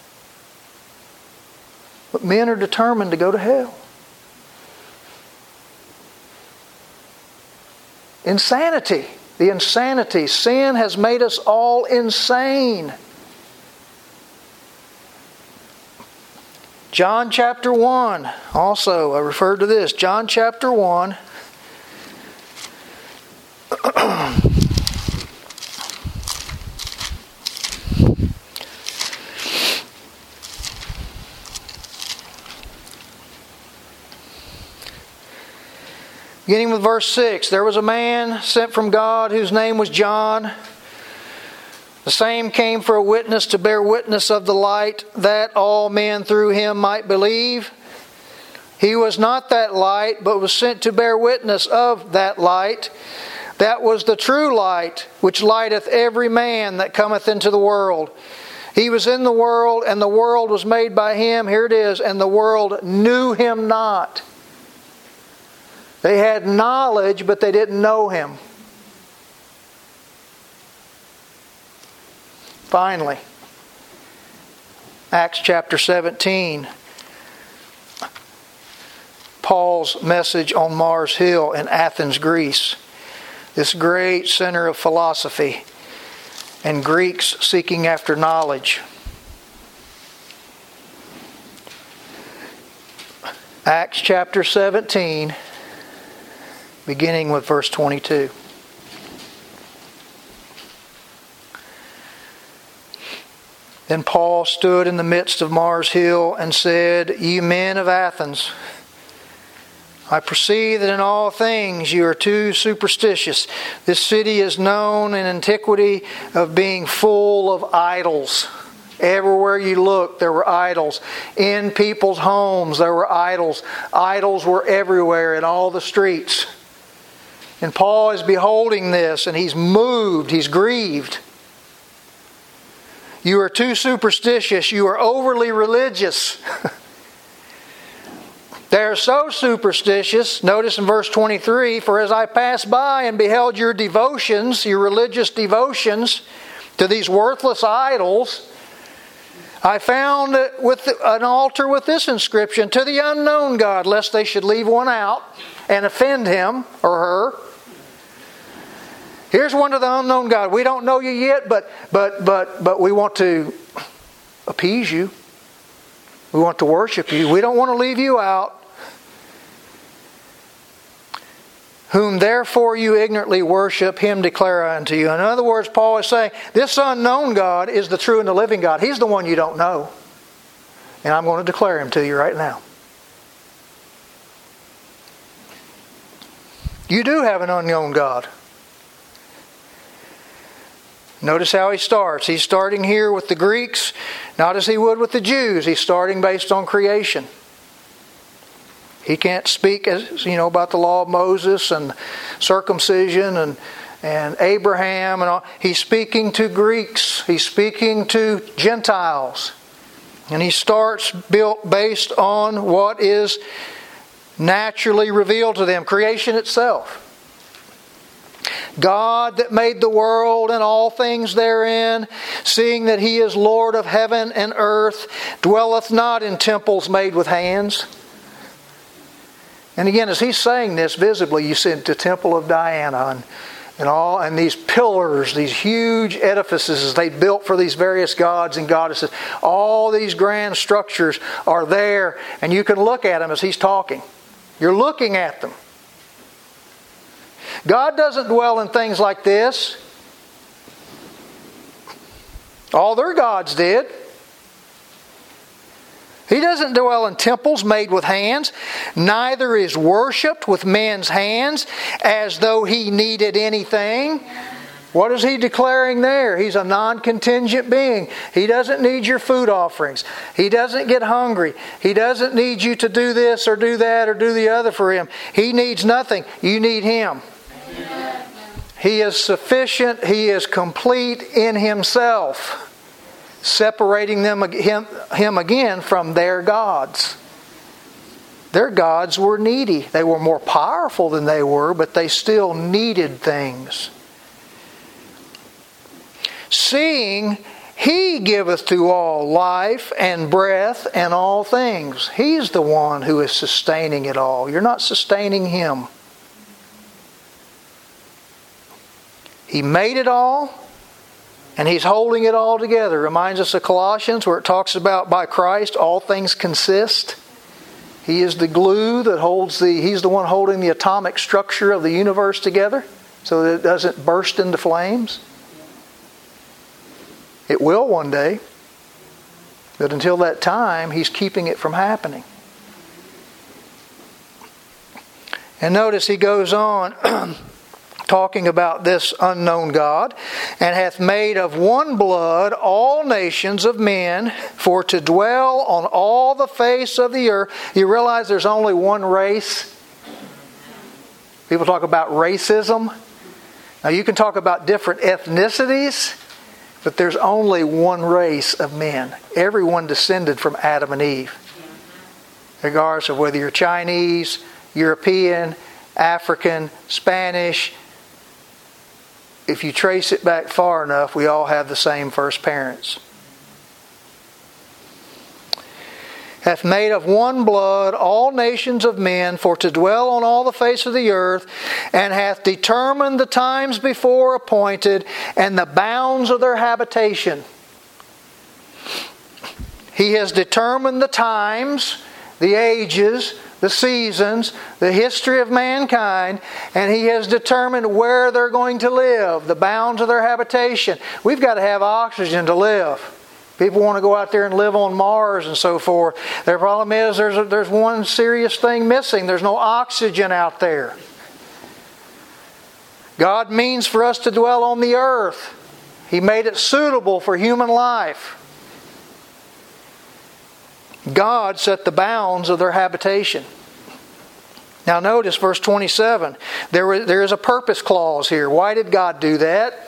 But men are determined to go to hell. Insanity. The insanity. Sin has made us all insane. John chapter one. Also, I referred to this. John chapter one. Beginning with verse six, there was a man sent from God whose name was John. The same came for a witness to bear witness of the light, that all men through him might believe. He was not that light, but was sent to bear witness of that light. That was the true light, which lighteth every man that cometh into the world. He was in the world, and the world was made by him. Here it is, and the world knew him not. They had knowledge, but they didn't know him. Finally, Acts chapter seventeen. Paul's message on Mars Hill in Athens, Greece. This great center of philosophy and Greeks seeking after knowledge. Acts chapter seventeen, beginning with verse twenty-two. Then Paul stood in the midst of Mars Hill and said, Ye men of Athens, I perceive that in all things you are too superstitious. This city is known in antiquity of being full of idols. Everywhere you look, there were idols. In people's homes, there were idols. Idols were everywhere in all the streets. And Paul is beholding this, and he's moved, he's grieved. You are too superstitious. You are overly religious. They are so superstitious. Notice in verse twenty-three, for as I passed by and beheld your devotions, your religious devotions to these worthless idols, I found with an altar with this inscription, to the unknown God, lest they should leave one out and offend him or her. Here's one to the unknown God. We don't know you yet, but but but but we want to appease you. We want to worship you. We don't want to leave you out. Whom therefore you ignorantly worship, him declare I unto you. In other words, Paul is saying, this unknown God is the true and the living God. He's the one you don't know. And I'm going to declare him to you right now. You do have an unknown God. Notice how he starts. He's starting here with the Greeks, not as he would with the Jews. He's starting based on creation. He can't speak, as you know, about the law of Moses and circumcision and and Abraham and all. He's speaking to Greeks. He's speaking to Gentiles, and he starts built based on what is naturally revealed to them, creation itself. God that made the world and all things therein, seeing that He is Lord of heaven and earth, dwelleth not in temples made with hands. And again, as he's saying this visibly, you see the temple of Diana and, and all, and these pillars, these huge edifices they built for these various gods and goddesses. All these grand structures are there, and you can look at them as he's talking. You're looking at them. God doesn't dwell in things like this. All their gods did. He doesn't dwell in temples made with hands, neither is worshipped with men's hands as though He needed anything. What is He declaring there? He's a non-contingent being. He doesn't need your food offerings. He doesn't get hungry. He doesn't need you to do this or do that or do the other for Him. He needs nothing. You need Him. He is sufficient. He is complete in Himself. separating them him, him again from their gods. Their gods were needy. They were more powerful than they were, but they still needed things. Seeing He giveth to all life and breath and all things. He's the one who is sustaining it all. You're not sustaining Him. He made it all, and He's holding it all together. Reminds us of Colossians, where it talks about by Christ all things consist. He is the glue that holds the, He's the one holding the atomic structure of the universe together so that it doesn't burst into flames. It will one day, but until that time, He's keeping it from happening. And notice he goes on talking about this unknown God, and hath made of one blood all nations of men for to dwell on all the face of the earth. You realize there's only one race? People talk about racism. Now you can talk about different ethnicities, but there's only one race of men. Everyone descended from Adam and Eve. Regardless of whether you're Chinese, European, African, Spanish, if you trace it back far enough, we all have the same first parents. Hath made of one blood all nations of men for to dwell on all the face of the earth, and hath determined the times before appointed and the bounds of their habitation. He has determined the times, the ages, the seasons, the history of mankind, and He has determined where they're going to live, the bounds of their habitation. We've got to have oxygen to live. People want to go out there and live on Mars and so forth. Their problem is there's, a, there's one serious thing missing. There's no oxygen out there. God means for us to dwell on the earth. He made it suitable for human life. God set the bounds of their habitation. Now notice verse twenty-seven. There, there is a purpose clause here. Why did God do that?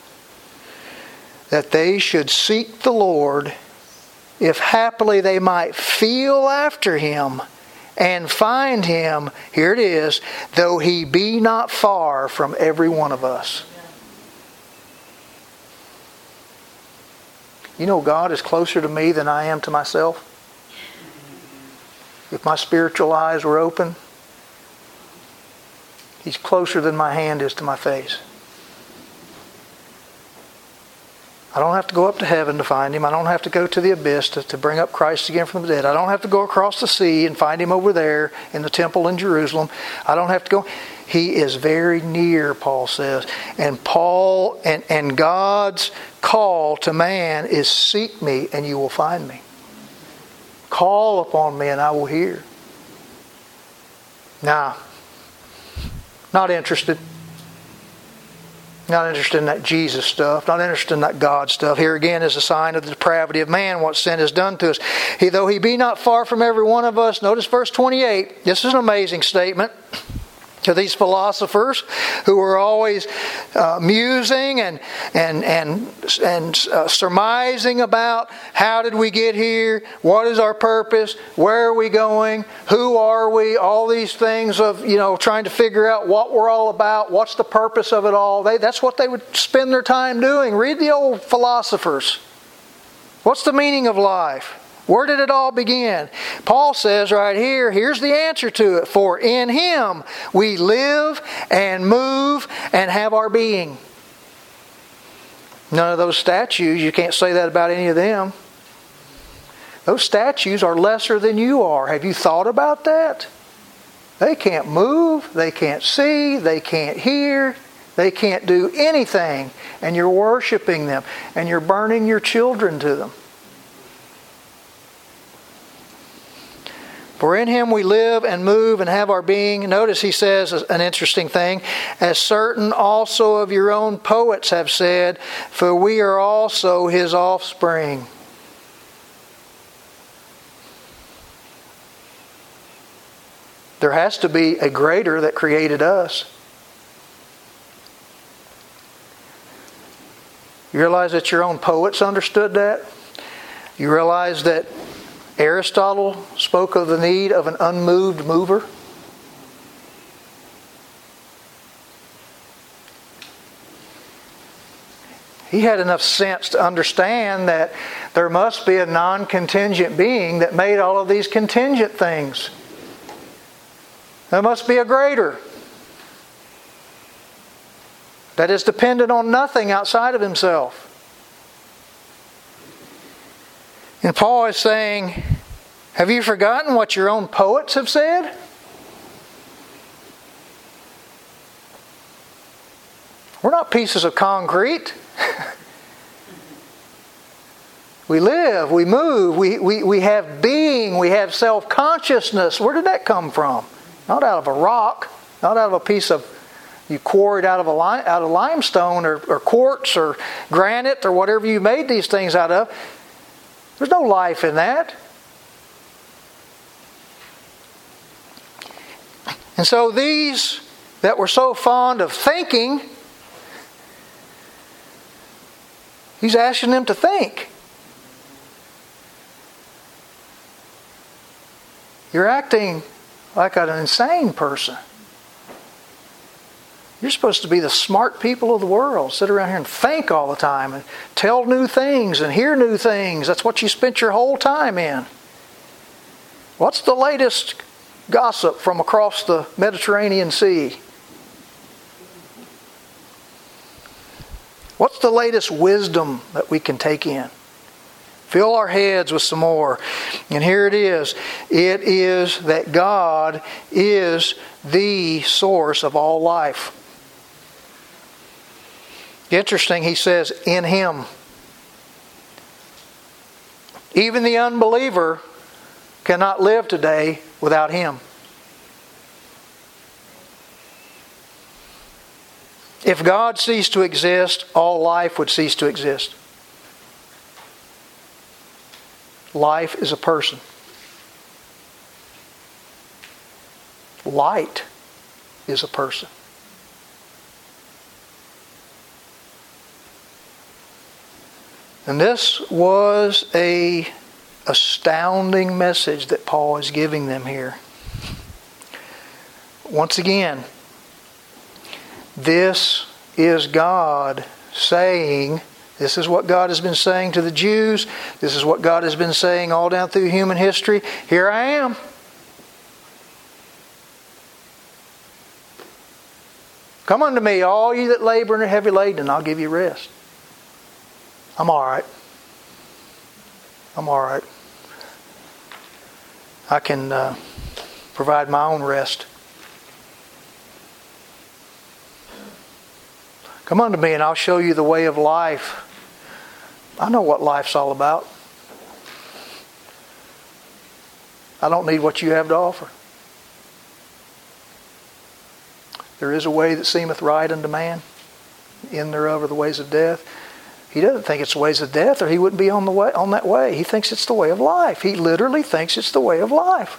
That they should seek the Lord, if haply they might feel after Him and find Him, here it is, though He be not far from every one of us. You know, God is closer to me than I am to myself. If my spiritual eyes were open, He's closer than my hand is to my face. I don't have to go up to heaven to find Him. I don't have to go to the abyss to, to bring up Christ again from the dead. I don't have to go across the sea and find Him over there in the temple in Jerusalem. I don't have to go. He is very near, Paul says. And Paul and, and God's call to man is seek me and you will find me. Call upon me and I will hear. Now, not interested. Not interested in that Jesus stuff. Not interested in that God stuff. Here again is a sign of the depravity of man, what sin has done to us. He, though He be not far from every one of us. Notice verse twenty-eight. This is an amazing statement. To these philosophers who are always uh, musing and and and and uh, surmising about how did we get here, what is our purpose, where are we going, who are we, all these things of, you know, trying to figure out what we're all about, what's the purpose of it all. They, that's what they would spend their time doing. Read the old philosophers. What's the meaning of life? Where did it all begin? Paul says right here, here's the answer to it. For in Him we live and move and have our being. None of those statues, you can't say that about any of them. Those statues are lesser than you are. Have you thought about that? They can't move, they can't see, they can't hear, they can't do anything. And you're worshiping them and you're burning your children to them. For in Him we live and move and have our being. Notice he says an interesting thing. As certain also of your own poets have said, for we are also His offspring. There has to be a greater that created us. You realize that your own poets understood that? You realize that Aristotle spoke of the need of an unmoved mover? He had enough sense to understand that there must be a non-contingent being that made all of these contingent things. There must be a greater that is dependent on nothing outside of himself. And Paul is saying, have you forgotten what your own poets have said? We're not pieces of concrete. We live, we move, we, we, we have being, we have self-consciousness. Where did that come from? Not out of a rock, not out of a piece of, you quarried out of a li- out of limestone or, or quartz or granite or whatever you made these things out of. There's no life in that. And so these that were so fond of thinking, he's asking them to think. You're acting like an insane person. You're supposed to be the smart people of the world. Sit around here and think all the time and tell new things and hear new things. That's what you spent your whole time in. What's the latest gossip from across the Mediterranean Sea? What's the latest wisdom that we can take in? Fill our heads with some more. And here it is. It is that God is the source of all life. Interesting, he says, in Him. Even the unbeliever cannot live today without Him. If God ceased to exist, all life would cease to exist. Life is a person. Light is a person. And this was a astounding message that Paul is giving them here. Once again, this is God saying, this is what God has been saying to the Jews. This is what God has been saying all down through human history. Here I am. Come unto me, all you that labor and are heavy laden, and I'll give you rest. I'm all right. I'm all right. I can uh, provide my own rest. Come unto me and I'll show you the way of life. I know what life's all about. I don't need what you have to offer. There is a way that seemeth right unto man. In thereof are the ways of death. He doesn't think it's the ways of death, or he wouldn't be on the way on that way. He thinks it's the way of life. He literally thinks it's the way of life.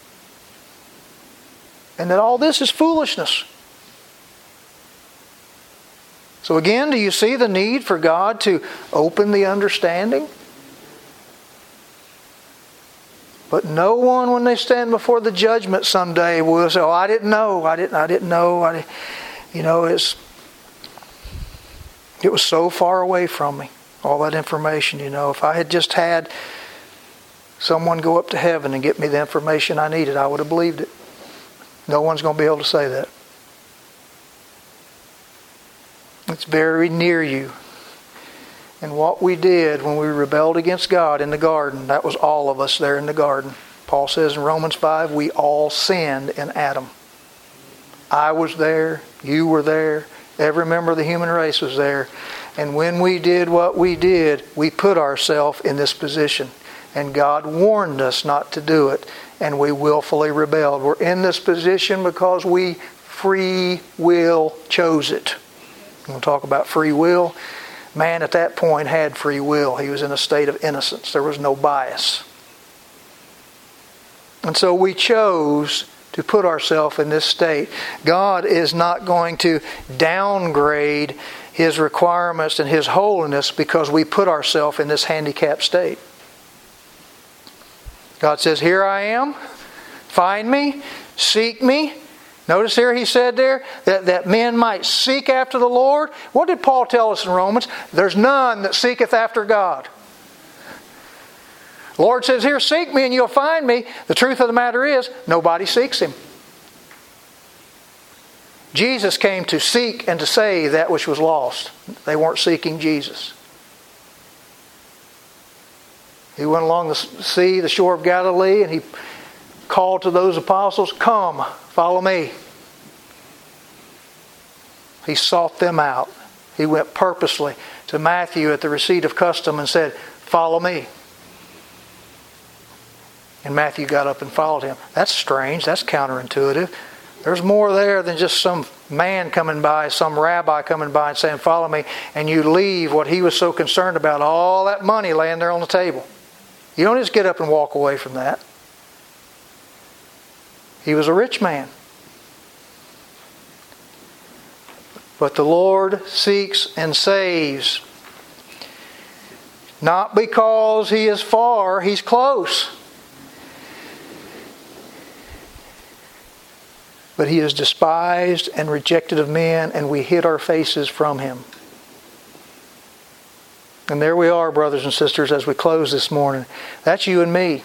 And that all this is foolishness. So again, do you see the need for God to open the understanding? But no one, when they stand before the judgment someday, will say, "Oh, I didn't know. I didn't. I didn't know. I, you know, it's it was so far away from me. All that information. You know, if I had just had someone go up to heaven and get me the information I needed, I would have believed it." No one's going to be able to say that. It's very near you. And what we did when we rebelled against God in the garden, that was all of us there in the garden. Paul says in Romans five, we all sinned in Adam. I was there. You were there. Every member of the human race was there. And when we did what we did, we put ourselves in this position. And God warned us not to do it. And we willfully rebelled. We're in this position because we free will chose it. We'll talk about free will. Man at that point had free will. He was in a state of innocence. There was no bias. And so we chose to put ourselves in this state. God is not going to downgrade His requirements and His holiness because we put ourselves in this handicapped state. God says, here I am. Find me. Seek me. Notice here he said there that, that men might seek after the Lord. What did Paul tell us in Romans? There's none that seeketh after God. The Lord says here, seek me and you'll find me. The truth of the matter is, nobody seeks Him. Jesus came to seek and to save that which was lost. They weren't seeking Jesus. He went along the sea, the shore of Galilee, and He called to those apostles, come, follow me. He sought them out. He went purposely to Matthew at the receipt of custom and said, follow me. And Matthew got up and followed Him. That's strange. That's counterintuitive. There's more there than just some man coming by, some rabbi coming by and saying, follow me, and you leave what he was so concerned about, all that money laying there on the table. You don't just get up and walk away from that. He was a rich man. But the Lord seeks and saves. Not because He is far, He's close. But He is despised and rejected of men, and we hid our faces from Him. And there we are, brothers and sisters, as we close this morning. That's you and me.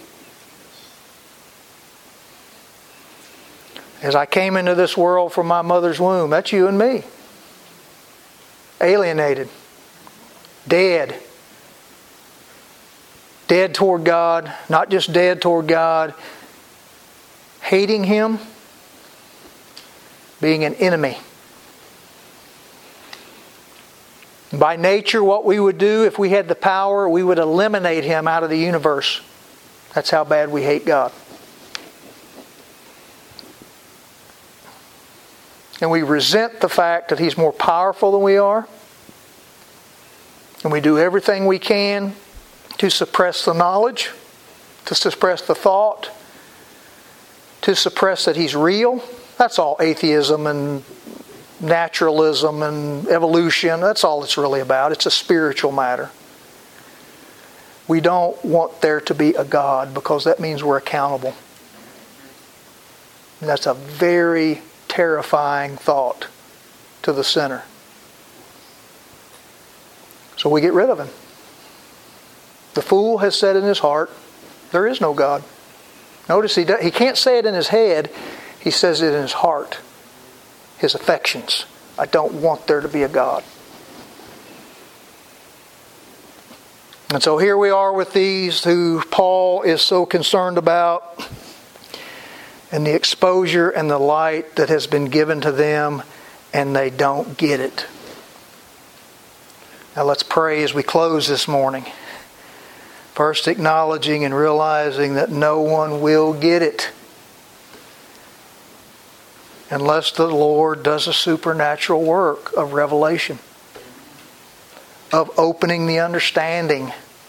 As I came into this world from my mother's womb, that's you and me. Alienated. Dead. Dead toward God. Not just dead toward God. Hating Him. Being an enemy. By nature, what we would do if we had the power, we would eliminate Him out of the universe. That's how bad we hate God. And we resent the fact that He's more powerful than we are. And we do everything we can to suppress the knowledge, to suppress the thought, to suppress that He's real. That's all atheism and naturalism and evolution. That's all it's really about. It's a spiritual matter. We don't want there to be a God because that means we're accountable. And that's a very terrifying thought to the sinner. So we get rid of Him. The fool has said in his heart, there is no God. Notice he, do, he can't say it in his head. He says it in his heart. His affections. I don't want there to be a God. And so here we are with these who Paul is so concerned about, and the exposure and the light that has been given to them, and they don't get it. Now let's pray as we close this morning. First, acknowledging and realizing that no one will get it unless the Lord does a supernatural work of revelation, of opening the understanding.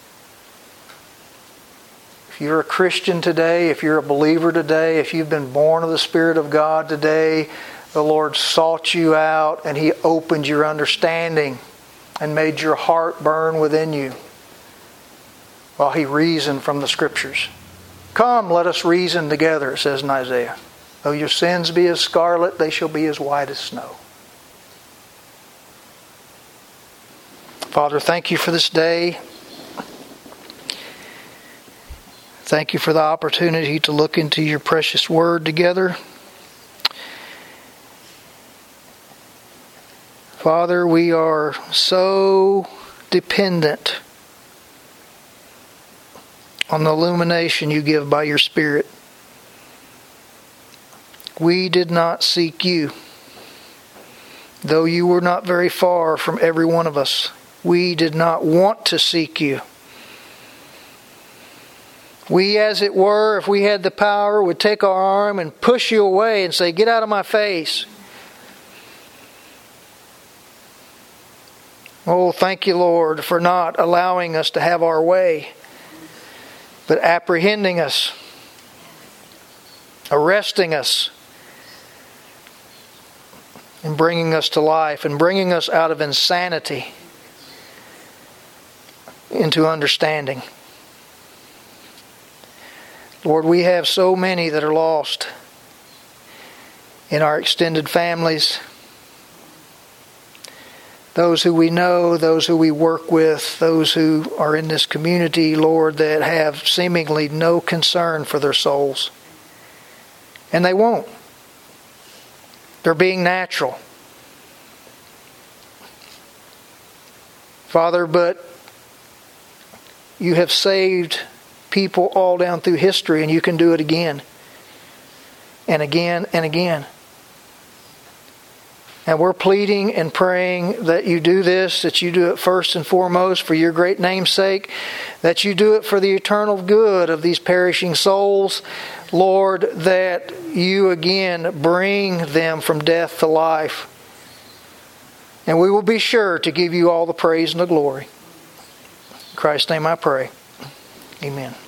If you're a Christian today, if you're a believer today, if you've been born of the Spirit of God today, the Lord sought you out and He opened your understanding and made your heart burn within you while He reasoned from the Scriptures. Come, let us reason together, it says in Isaiah. Though your sins be as scarlet, they shall be as white as snow. Father, thank You for this day. Thank You for the opportunity to look into Your precious Word together. Father, we are so dependent on the illumination You give by Your Spirit. We did not seek You. Though You were not very far from every one of us, we did not want to seek You. We, as it were, if we had the power, would take our arm and push You away and say, get out of my face. Oh, thank You, Lord, for not allowing us to have our way, but apprehending us, arresting us, and bringing us to life, and bringing us out of insanity into understanding. Lord, we have so many that are lost in our extended families, those who we know, those who we work with, those who are in this community, Lord, that have seemingly no concern for their souls. And they won't. They're being natural. Father, but you have saved people all down through history, and you can do it again and again and again. And we're pleading and praying that you do this, that you do it first and foremost for your great name's sake, that you do it for the eternal good of these perishing souls, Lord, that you again bring them from death to life. And we will be sure to give you all the praise and the glory. In Christ's name I pray. Amen.